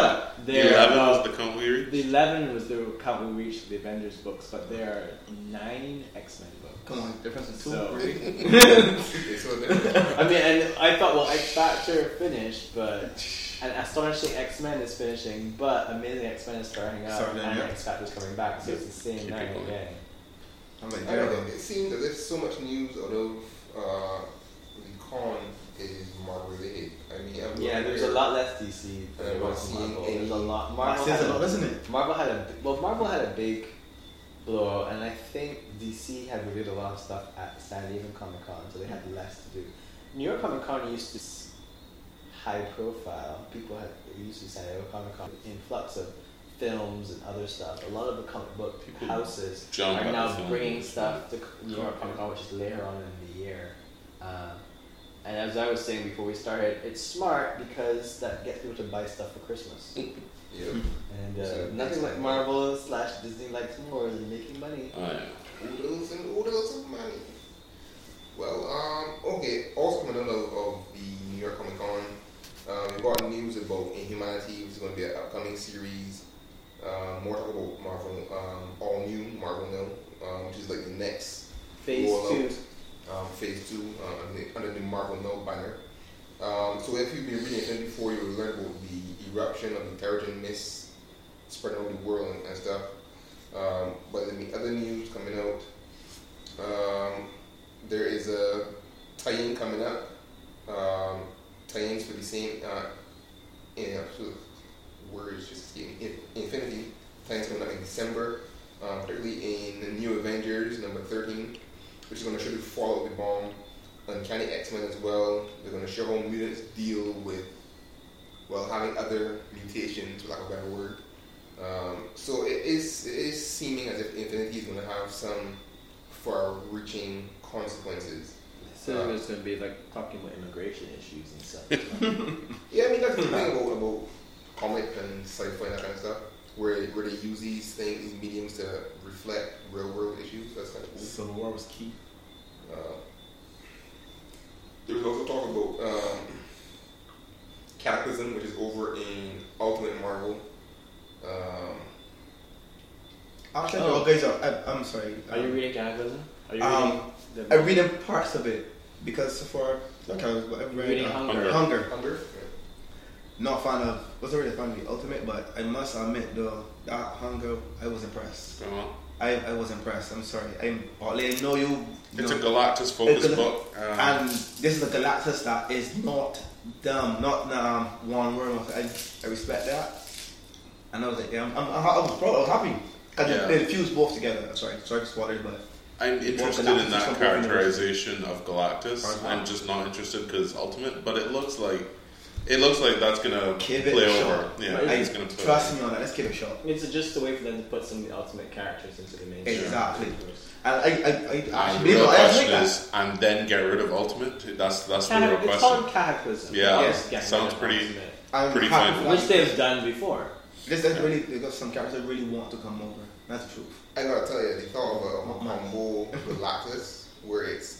B: there
C: 11 was the count we reached?
B: The 11 was the count we reached for the Avengers books, but there are 9 X-Men books.
G: Come on, difference is 2
B: So-
G: or 3.
A: It's so different.
B: I mean, and I thought, well, X Factor finished, but and Astonishing X-Men is finishing, but Amazing X-Men is starting up,
D: Starting,
B: and
D: yeah.
B: X Factor's coming back, so it's the same
C: Keep
B: night
C: it going.
B: again.
D: I'm like,
A: I don't know.
D: Dragon.
A: It seems that there's so much news out of the con is Marvel related. I mean,
B: Yeah, there's a lot less DC than there was
A: seeing
B: Marvel.
A: any-
B: There's a lot.
D: That
B: Marvel
D: says
B: had
D: a lot, doesn't it?
B: Marvel had a big blow, and I think DC had revealed a lot of stuff at San Diego Comic Con, so they had less to do. New York Comic Con used to high profile. People had used to San Diego Comic Con influx of films and other stuff. A lot of the comic book
C: People
B: houses
C: jump
B: are
C: at
B: now
C: the film.
B: bringing stuff to New York Comic Con, which is later on in the year. And as I was saying before we started, it's smart because that gets people to buy stuff for Christmas.
A: Yeah.
B: And
A: So
B: nothing like Marvel / Disney likes more than making money.
C: Oh, yeah.
A: Oodles and oodles of money. Well, okay. Also coming out of the New York Comic Con, we got news about Inhumanity, which is going to be an upcoming series. More talk about Marvel, all new Marvel now, which is like the next
B: Phase
A: rollout.
B: 2.
A: Phase 2 under the Marvel Now banner. So if you've been reading Infinity 4, you will learn about the eruption of the Terrigen Mist spreading over the world and stuff. But then the other news coming out, there is a tie-in coming up. Tie-ins for the same, words just escaping. Infinity. Tie-ins coming up in December, particularly in the New Avengers number 13. Which is going to show the fall of the bomb, Uncanny X-Men as well. They're going to show how mutants deal with, well, having other mutations, for lack of a better word. So it is seeming as if Infinity is going to have some far-reaching consequences.
B: So there's going to be like talking about immigration issues and stuff.
A: Yeah, I mean that's the thing about comic and sci-fi and that kind of stuff, where they use these things, these mediums to reflect real-world issues. That's kind of cool.
D: Civil War was key.
A: There was also talk about Cataclysm, which is over in Ultimate Marvel.
D: Actually, oh. Guys, I'm sorry.
B: Are you reading Cataclysm? Are you
D: I'm
B: reading
D: reading parts of it because so far, not Cataclysm, but I've read
B: reading Hunger.
D: Hunger.
A: Hunger?
D: Not a fan of, wasn't really a fan of the Ultimate, but I must admit though, that Hunger, I was impressed. I was impressed. I'm sorry. I know you.
C: It's a Galactus focused book.
D: And this is a Galactus that is not dumb, not one word. I respect that. And I was like, yeah, I was proud. I was happy because they fused both together. Sorry to spoil it, but
C: I'm interested in that characterization of Galactus. I'm just not interested because Ultimate, but it looks like that's gonna play over. Yeah, it's gonna play.
D: Trust me on that. Let's give it a shot.
B: It's just a way for them to put some of the Ultimate characters into the main
D: Exactly.
B: universe.
D: And
C: And the real question is, and then get rid of Ultimate. That's the real
B: It's
C: question.
B: called Cataclysm.
C: Yeah,
B: Yes, get
C: sounds
B: rid of
C: pretty.
B: Ultimate.
C: Pretty
D: happy
C: fine.
D: for
B: Which
D: that.
B: they've done before.
D: This is really because some characters really want to come over. That's the truth.
A: I gotta tell you, they thought of a combo Galactus where it's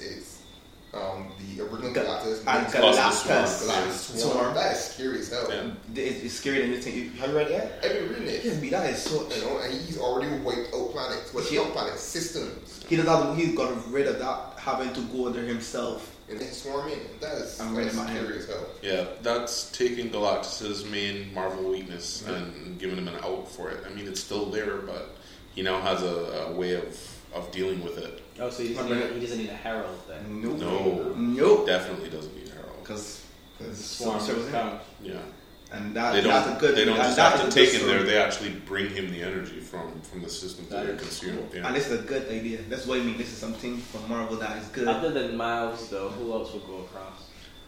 A: the original Galactus
D: And
A: Galactus
D: Swarm.
A: Swarm. That is scary as hell.
C: Yeah.
D: It's scary than you think. Have you read it yet?
A: I've been reading it.
D: That is so.
A: You know, and he's already wiped out planets. Well,
D: Yeah.
A: not planets, systems.
D: He's got rid of that having to go there himself.
A: And then swarm in. That is
D: I'm reading my
A: scary
D: head.
A: as hell.
C: Yeah, that's taking Galactus's main Marvel weakness and giving him an out for it. I mean, it's still there, but he now has a way of dealing with it.
B: Oh, so he doesn't need a herald then.
D: Nope.
C: Definitely doesn't need Herald.
D: Because
B: Swarm
D: so
B: was found.
C: Yeah,
D: and
C: they
D: that's a good.
C: They don't
D: and
C: just
D: that
C: have to
D: is a good
C: take him there;
D: story.
C: they actually bring him the energy from the system
B: That
C: that they
B: is
C: consume.
B: cool.
C: Yeah.
D: And this is a good idea. That's what I mean. This is something from Marvel that is good.
B: Other than Miles, though, who else will go across?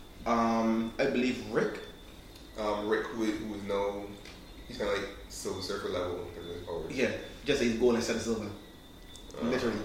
D: I believe Rick.
A: Rick, who is known, he's kind of like Silver Surfer level in terms of his powers.
D: Yeah, just he's gold instead of silver. Literally.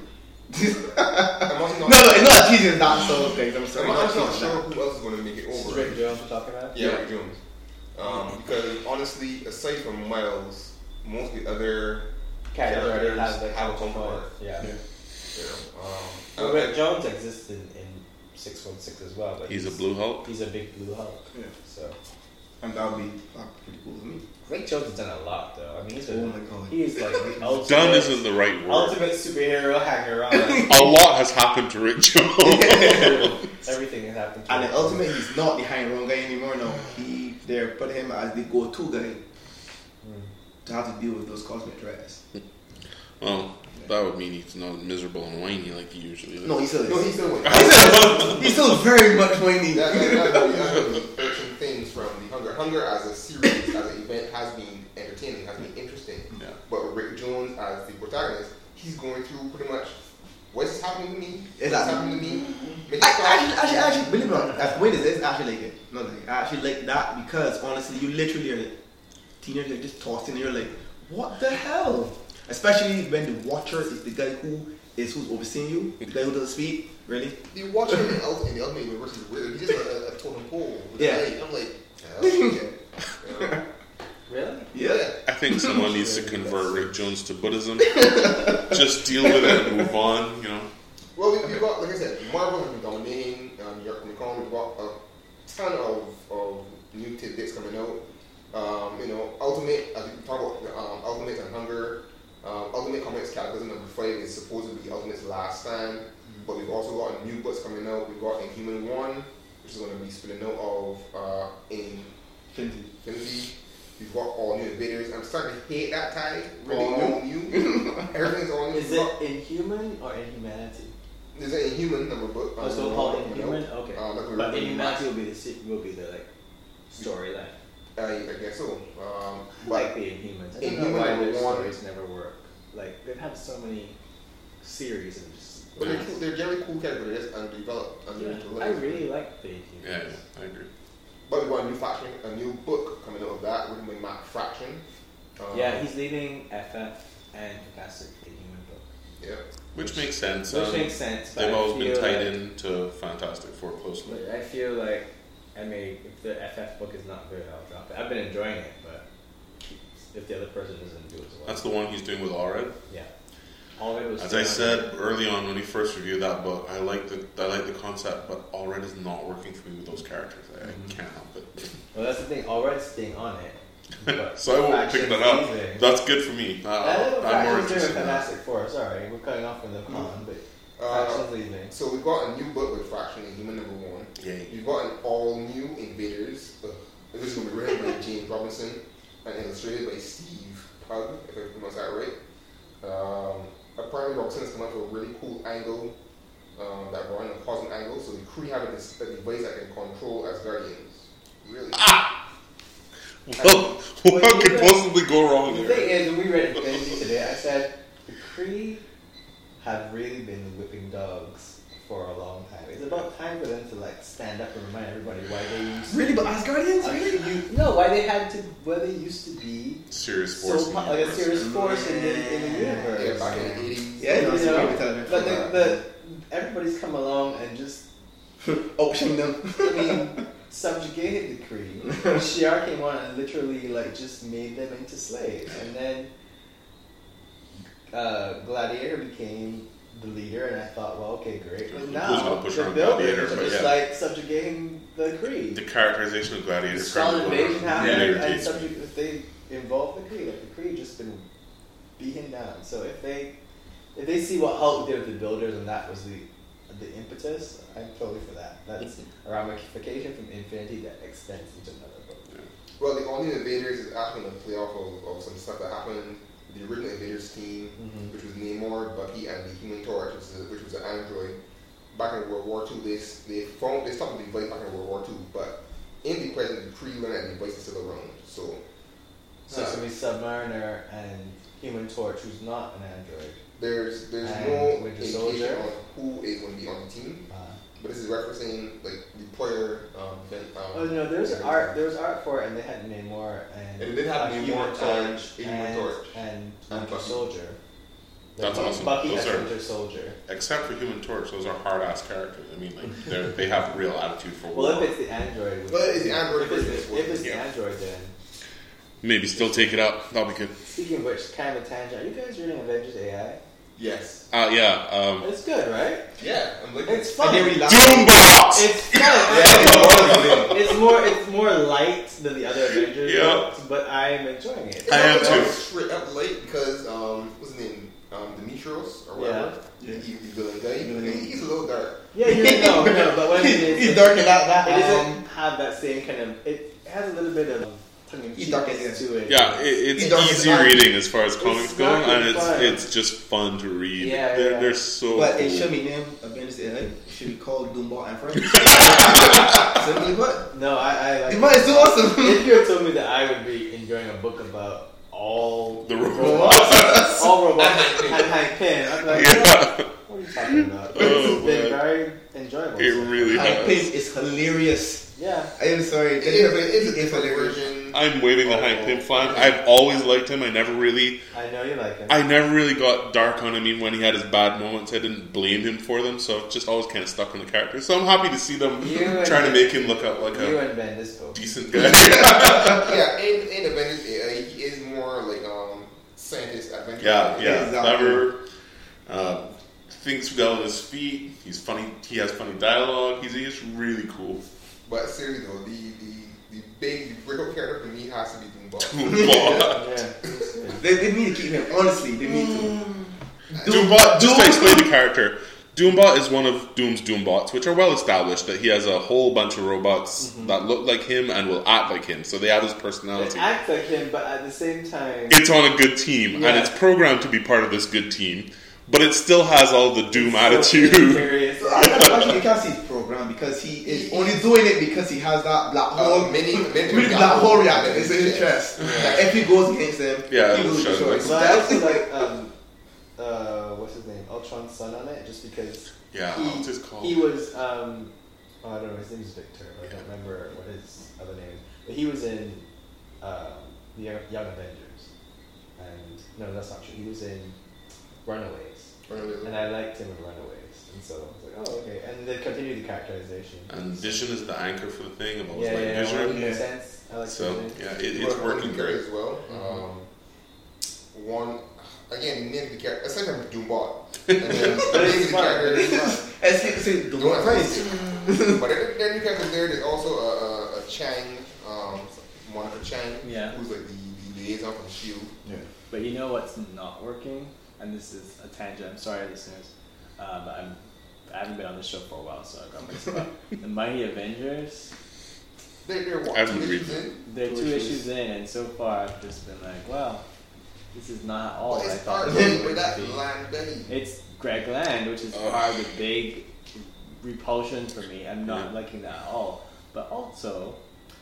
A: I'm also
D: No,
A: not,
D: it's not cheesy as that. So okay, I'm sorry.
A: I'm
D: Not
A: also not
D: cheesy
A: sure
D: as
A: who else is going to make it over.
B: Rick Jones we're talking about?
A: Yeah, Rick Jones. Because honestly, aside from Miles, most of the other
B: Characters already
A: have a
B: counterpart.
A: counterpart.
B: Yeah.
A: You know,
B: Well, Rick Jones exists in 616 as well, but
C: He's a Blue Hulk.
B: He's a big blue Hulk.
D: Yeah.
B: So
D: And that would be pretty cool to me.
F: Rick Jones has done a lot, though. I mean, he's
D: Oh my god.
F: he's like the ultimate,
C: Done isn't the right word.
F: ultimate superhero hanger on.
C: A lot has happened to Rick Jones.
F: Everything has happened to
D: And
F: him.
D: then ultimately, he's not the hang around guy anymore. No, they're putting him as the go-to guy to have to deal with those cosmic threats.
C: Well, that would mean he's not miserable and whiny like he usually is.
D: No, he still is.
A: No, he's still winning.
D: He's still very much whiny.
A: That's the interesting things from the Hunger. Hunger as a series, as an event, has been entertaining, has been interesting.
C: Yeah.
A: But Rick Jones as the protagonist, he's going through pretty much what's happening to me. What's
D: Exactly.
A: happening to me.
D: Actually, believe it or not, as weird as this, I actually like it. No, like, I actually like that because honestly, you literally are like, teenagers just tossed in and you're like, what the hell? Especially when the Watcher is the guy who's overseeing you, the guy who doesn't speak. Really?
A: The Watcher in the Ultimate Universe is weird. He's just a totem pole.
D: Yeah.
A: I'm like, hell yeah.
F: Really?
D: Yeah.
C: I think someone needs to convert Rick Jones to Buddhism. Just deal with it and move on, you know.
A: Well, we've got, like I said, Marvel has been dominating New York Comic Con. We've got a ton of new tidbits coming out. Ultimate, as we talk about Ultimate and Hunger, Ultimate Comics Cataclysm #5 is supposedly Ultimate's last stand, but we've also got new books coming out. We've got Inhuman 1, which is going to be spinning out of Infinity. We've got all new Invaders. I'm starting to hate that tag. Really, all new. Everything's all new.
F: Is it Inhuman or Inhumanity?
A: There's an Inhuman number book.
F: Oh, so called Inhuman? Okay. But Inhumanity
A: will
F: will be the like storyline.
A: I guess so.
F: Like the Inhumans. I don't know
A: Inhuman
F: why
A: number
F: their
A: one.
F: stories never work. Like they've had so many series and just.
A: But they're cool, they're generally cool characters. They're just undeveloped.
F: I really like the Inhumans.
C: Yeah, I agree.
A: But we've got a new book coming out of that, written by Matt Fraction.
F: Yeah, he's leaving FF and Fantastic the Inhuman book.
A: Yeah.
C: Which makes sense.
F: Which makes sense. But
C: They've
F: I
C: always been
F: feel
C: tied
F: like-
C: into Fantastic Four closely.
F: But I feel like if the FF book is not good, I'll drop it. I've been enjoying it, but if the other person doesn't do it as well.
C: That's the one he's doing with Allred.
F: Yeah. Allred was.
C: As I said early on when we first reviewed that book, I like the concept, but Allred is not working for me with those characters. I can't help it.
F: Well, that's the thing. Allred's staying on it. But
C: So I won't pick that up.
F: leaving.
C: That's good for me. I'm more
F: Faction's doing
C: interested in that.
F: Fantastic Four. Sorry, we're cutting off from the con, but Faction's leaving.
A: So we've got a new book with Fraction, Inhuman number 1.
C: Yay.
A: We've got an all new Invaders. This is going to be written by James Robinson and illustrated by Steve Pugh, if I pronounce that right. Apparently Robinson has come up with a really cool angle that brought in a cosmic angle. So the Kree have a device that can control as Guardians. Really?
C: Well, what could possibly go wrong
F: The
C: there?
F: thing is, when we read Infinity today, I said the Kree have really been whipping dogs for a long time. It's about time for them to like stand up and remind everybody why they used
D: Really? But Asgardians? Really?
F: why they used to be
C: Serious Force.
F: so like a serious force in the universe.
A: Yeah, back in the 80s.
D: Yeah,
F: You know,
D: but
F: but everybody's come along and just
D: auction them.
F: I mean, subjugated the Kree. Shi'ar came on and literally like just made them into slaves, and then Gladiator became the leader, and I thought, well, okay, great. But
C: Who's
F: now
C: gonna push
F: the
C: on
F: builders
C: Gladiator,
F: are
C: but
F: just
C: yeah.
F: like subjugating the Kree.
C: The characterization of Gladiator.
F: The Strong invasion happened,
C: really
F: and
C: irritates me.
F: if they involve the Kree, like the Kree just been beaten down. So if they see what Hulk did with the builders, and that was the impetus, I'm totally for that. That's a ramification from Infinity that extends into another book.
A: Well, the all new Invaders is actually going to play off of some stuff that happened with the original Invaders team, which was Namor, Bucky, and the Human Torch, which was an android. Back in World War II, they stopped the device back in World War II, but in the present, the Kree learned that the device is still around. So
F: So it's going to be Submariner and Human Torch, who's not an android.
A: there's
F: And
A: no
F: Winter
A: indication
F: Soldier.
A: on who is going to be on the team, but this is referencing like the player.
F: Oh no, there's art for it, and they had Namor and
A: And they did have Namor
F: Human
A: and
F: Torch
A: Human Torch.
F: and
A: And
F: Winter
A: Bucky.
F: Soldier.
C: That's awesome.
F: Bucky
C: Those
F: as
C: are-
F: Winter Soldier.
C: Except for Human Torch, those are hard ass characters. I mean, like they have real attitude for war.
F: Well, if it's the android,
A: Well, it's the android
F: if it's
A: version.
F: if it's
C: Yeah.
F: the android, then.
C: Maybe still take it up. That'll be good.
F: Speaking of which, kind of a tangent. Are you guys reading Avengers AI?
A: Yes.
F: It's good, right?
A: Yeah, I'm looking.
F: It's fun.
C: Doombots!
F: It's fun. It's more light than the other Avengers books, but I'm enjoying it.
C: I am too.
A: Straight up late because what's his name? Demetrius or whatever.
D: Yeah.
A: He's villain guy. He's a little dark.
F: Yeah, no, but what I mean is,
D: He's dark in that.
F: it doesn't have that same kind of. It has a little bit of
D: He's dark in it.
F: to it.
C: Yeah, it's
D: He's dark
C: easy
D: in the
C: reading as far as comics go,
F: dark
C: and
F: and fun.
C: it's just fun to read.
F: Yeah,
C: They're so
D: But
C: cool.
D: it should be named Avengers AI. It should be called Doombot and Friends. Simply put.
F: No, I like.
D: It might it's so awesome.
F: If you had told me that I would be enjoying a book about all
C: The robots.
F: all robots and Hank Pym, I'd be like,
C: Yeah.
F: what are you talking about?
C: Oh,
F: It's been
C: man.
F: very enjoyable.
C: It really
D: Hank
C: has.
D: Pym is hilarious.
F: Yeah.
D: I am sorry.
A: It is a
D: It's
A: different
D: hilarious.
A: version.
C: I'm waving the Hank Pym flag. I've always liked him. I never really got dark on him even when he had his bad moments. I didn't blame him for them, so I've just always kind of stuck on the character. So I'm happy to see them
F: You
C: trying to
F: and-
C: make him look up like
F: You
C: a
F: and Ben this book.
C: decent guy.
A: Yeah, in Avengers, he is more like scientist adventure.
C: Yeah,
D: Exactly.
C: clever. Thinks well on his feet. He's funny. He has funny dialogue. He's really cool.
A: But seriously though, the big breakout character for me has to be Doombot.
C: Doombot.
F: Yeah.
D: They need to keep him. Honestly, they need to.
C: Doombot, just to explain the character, Doombot is one of Doom's Doombots, which are well established, that he has a whole bunch of robots that look like him and will act like him, so they have his
F: They
C: personality.
F: act like him, but at the same time,
C: It's on a good team,
F: Yeah.
C: and it's programmed to be part of this good team, but it still has all the Doom attitude.
F: Curious.
D: Actually, you can't see his program because he is only doing it because he has that black hole.
A: Mini
D: black hole reactor in his chest. Like, if he goes against them,
C: Yeah,
D: he will
C: it'll
D: destroy.
C: show
F: But I also like what's his name, Ultron's son on it, just because
C: Yeah, what's his called?
F: he was I don't know, his name's Victor. I don't remember what his other name is, but he was in the Young Avengers, and no, that's not true. He was in Runaways, and I liked him in Runaways, and so I was like, oh okay, and they continued the characterization.
C: And Vision is the anchor for the thing. I've always
F: Yeah,
C: liked
F: yeah,
C: Vision.
F: makes sense. I like
C: So,
F: Vision.
C: yeah, it's working great.
A: as well. One again, name the character aside from Doombot, and then
F: But
A: name
F: it's
A: the
F: fun.
A: character.
F: It's fun.
D: Say,
A: Don't
D: Doombot
A: have
D: Friends.
A: to- But then you characters there's also a Chang, Monica Chang,
B: Yeah.
A: who's like the liaison from Shield.
B: But you know what's not working? And this is a tangent. I'm sorry, listeners. But I haven't been on this show for a while, so I got mixed up. The Mighty Avengers.
A: They're what?
C: I haven't
A: 2
C: read
A: issues
C: them.
A: in?
B: They're 2 issues in, and so far I've just been like, well, this is not all
A: But
B: I
A: it's
B: thought
A: hard
B: it was
A: to
B: going
A: with that
B: to be.
A: Land Benny.
B: It's Greg Land, which is part of the big repulsion for me. I'm not
C: Yeah.
B: liking that at all. But also,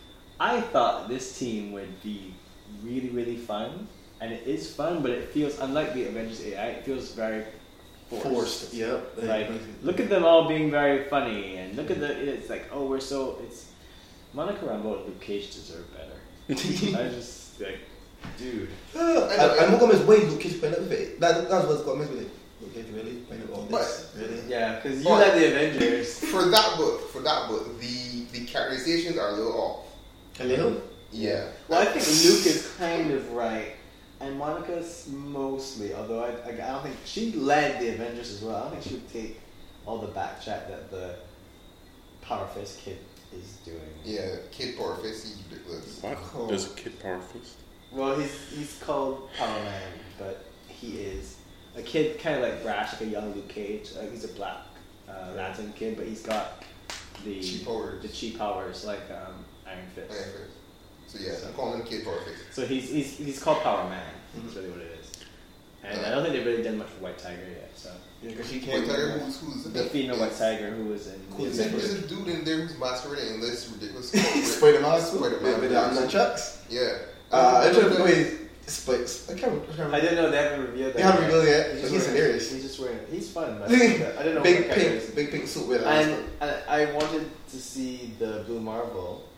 B: I thought this team would be really, really fun. And it is fun, but it feels, unlike the Avengers AI, it feels very forced.
D: Yep.
B: Like, look at them all being very funny, and look at it's like, oh, it's, Monica Rambeau and Luke Cage deserve better. I just, like, dude.
D: And Malcolm is way Luke Cage playing up with it. That's what's got messed with it. Luke Cage really playing up all this. Really?
F: Yeah, because you
A: But-
F: like the Avengers.
A: For that book, the characterizations are a little off.
D: A little?
A: Yeah.
F: Well, I think Luke is kind of right, and Monica's mostly. Although I don't think she led the Avengers as well. I don't think she would take all the backchat that the Power Fist kid is doing.
A: Yeah, Kid Power Fist, he's ridiculous.
C: What?
D: Cool.
C: There's a Kid Power Fist?
F: Well, he's called Power Man, but he is a kid, kind of like Brash, like a young Luke Cage. He's a black Latin kid, but he's got the
A: Cheap powers.
F: the cheap powers like Iron Fist.
A: Iron Fist. So yeah, I'm calling him Kid Power Fist.
F: So he's called Power Man. That's really what it is. And I don't think they've really done much for White Tiger yet. So
D: Yeah, because she
A: White
D: can't.
A: Tiger, who's
B: the female White Tiger who was in.
D: Who's
A: There's
D: in
A: a dude in there who's masquerading in this ridiculous
D: Spider-Man.
A: Spider-Man.
D: With the nunchucks.
A: Yeah.
D: I tried to wait. I can't remember.
F: I didn't know they haven't revealed that.
D: They haven't
F: yet.
D: revealed it yet,
F: He's
D: but
F: just
D: he's
F: wearing-
D: hilarious.
F: He's just wearing. He's fun. Man. I didn't know
D: Big
F: what character he is.
D: pink suit with
F: And I wanted to see the Blue Marvel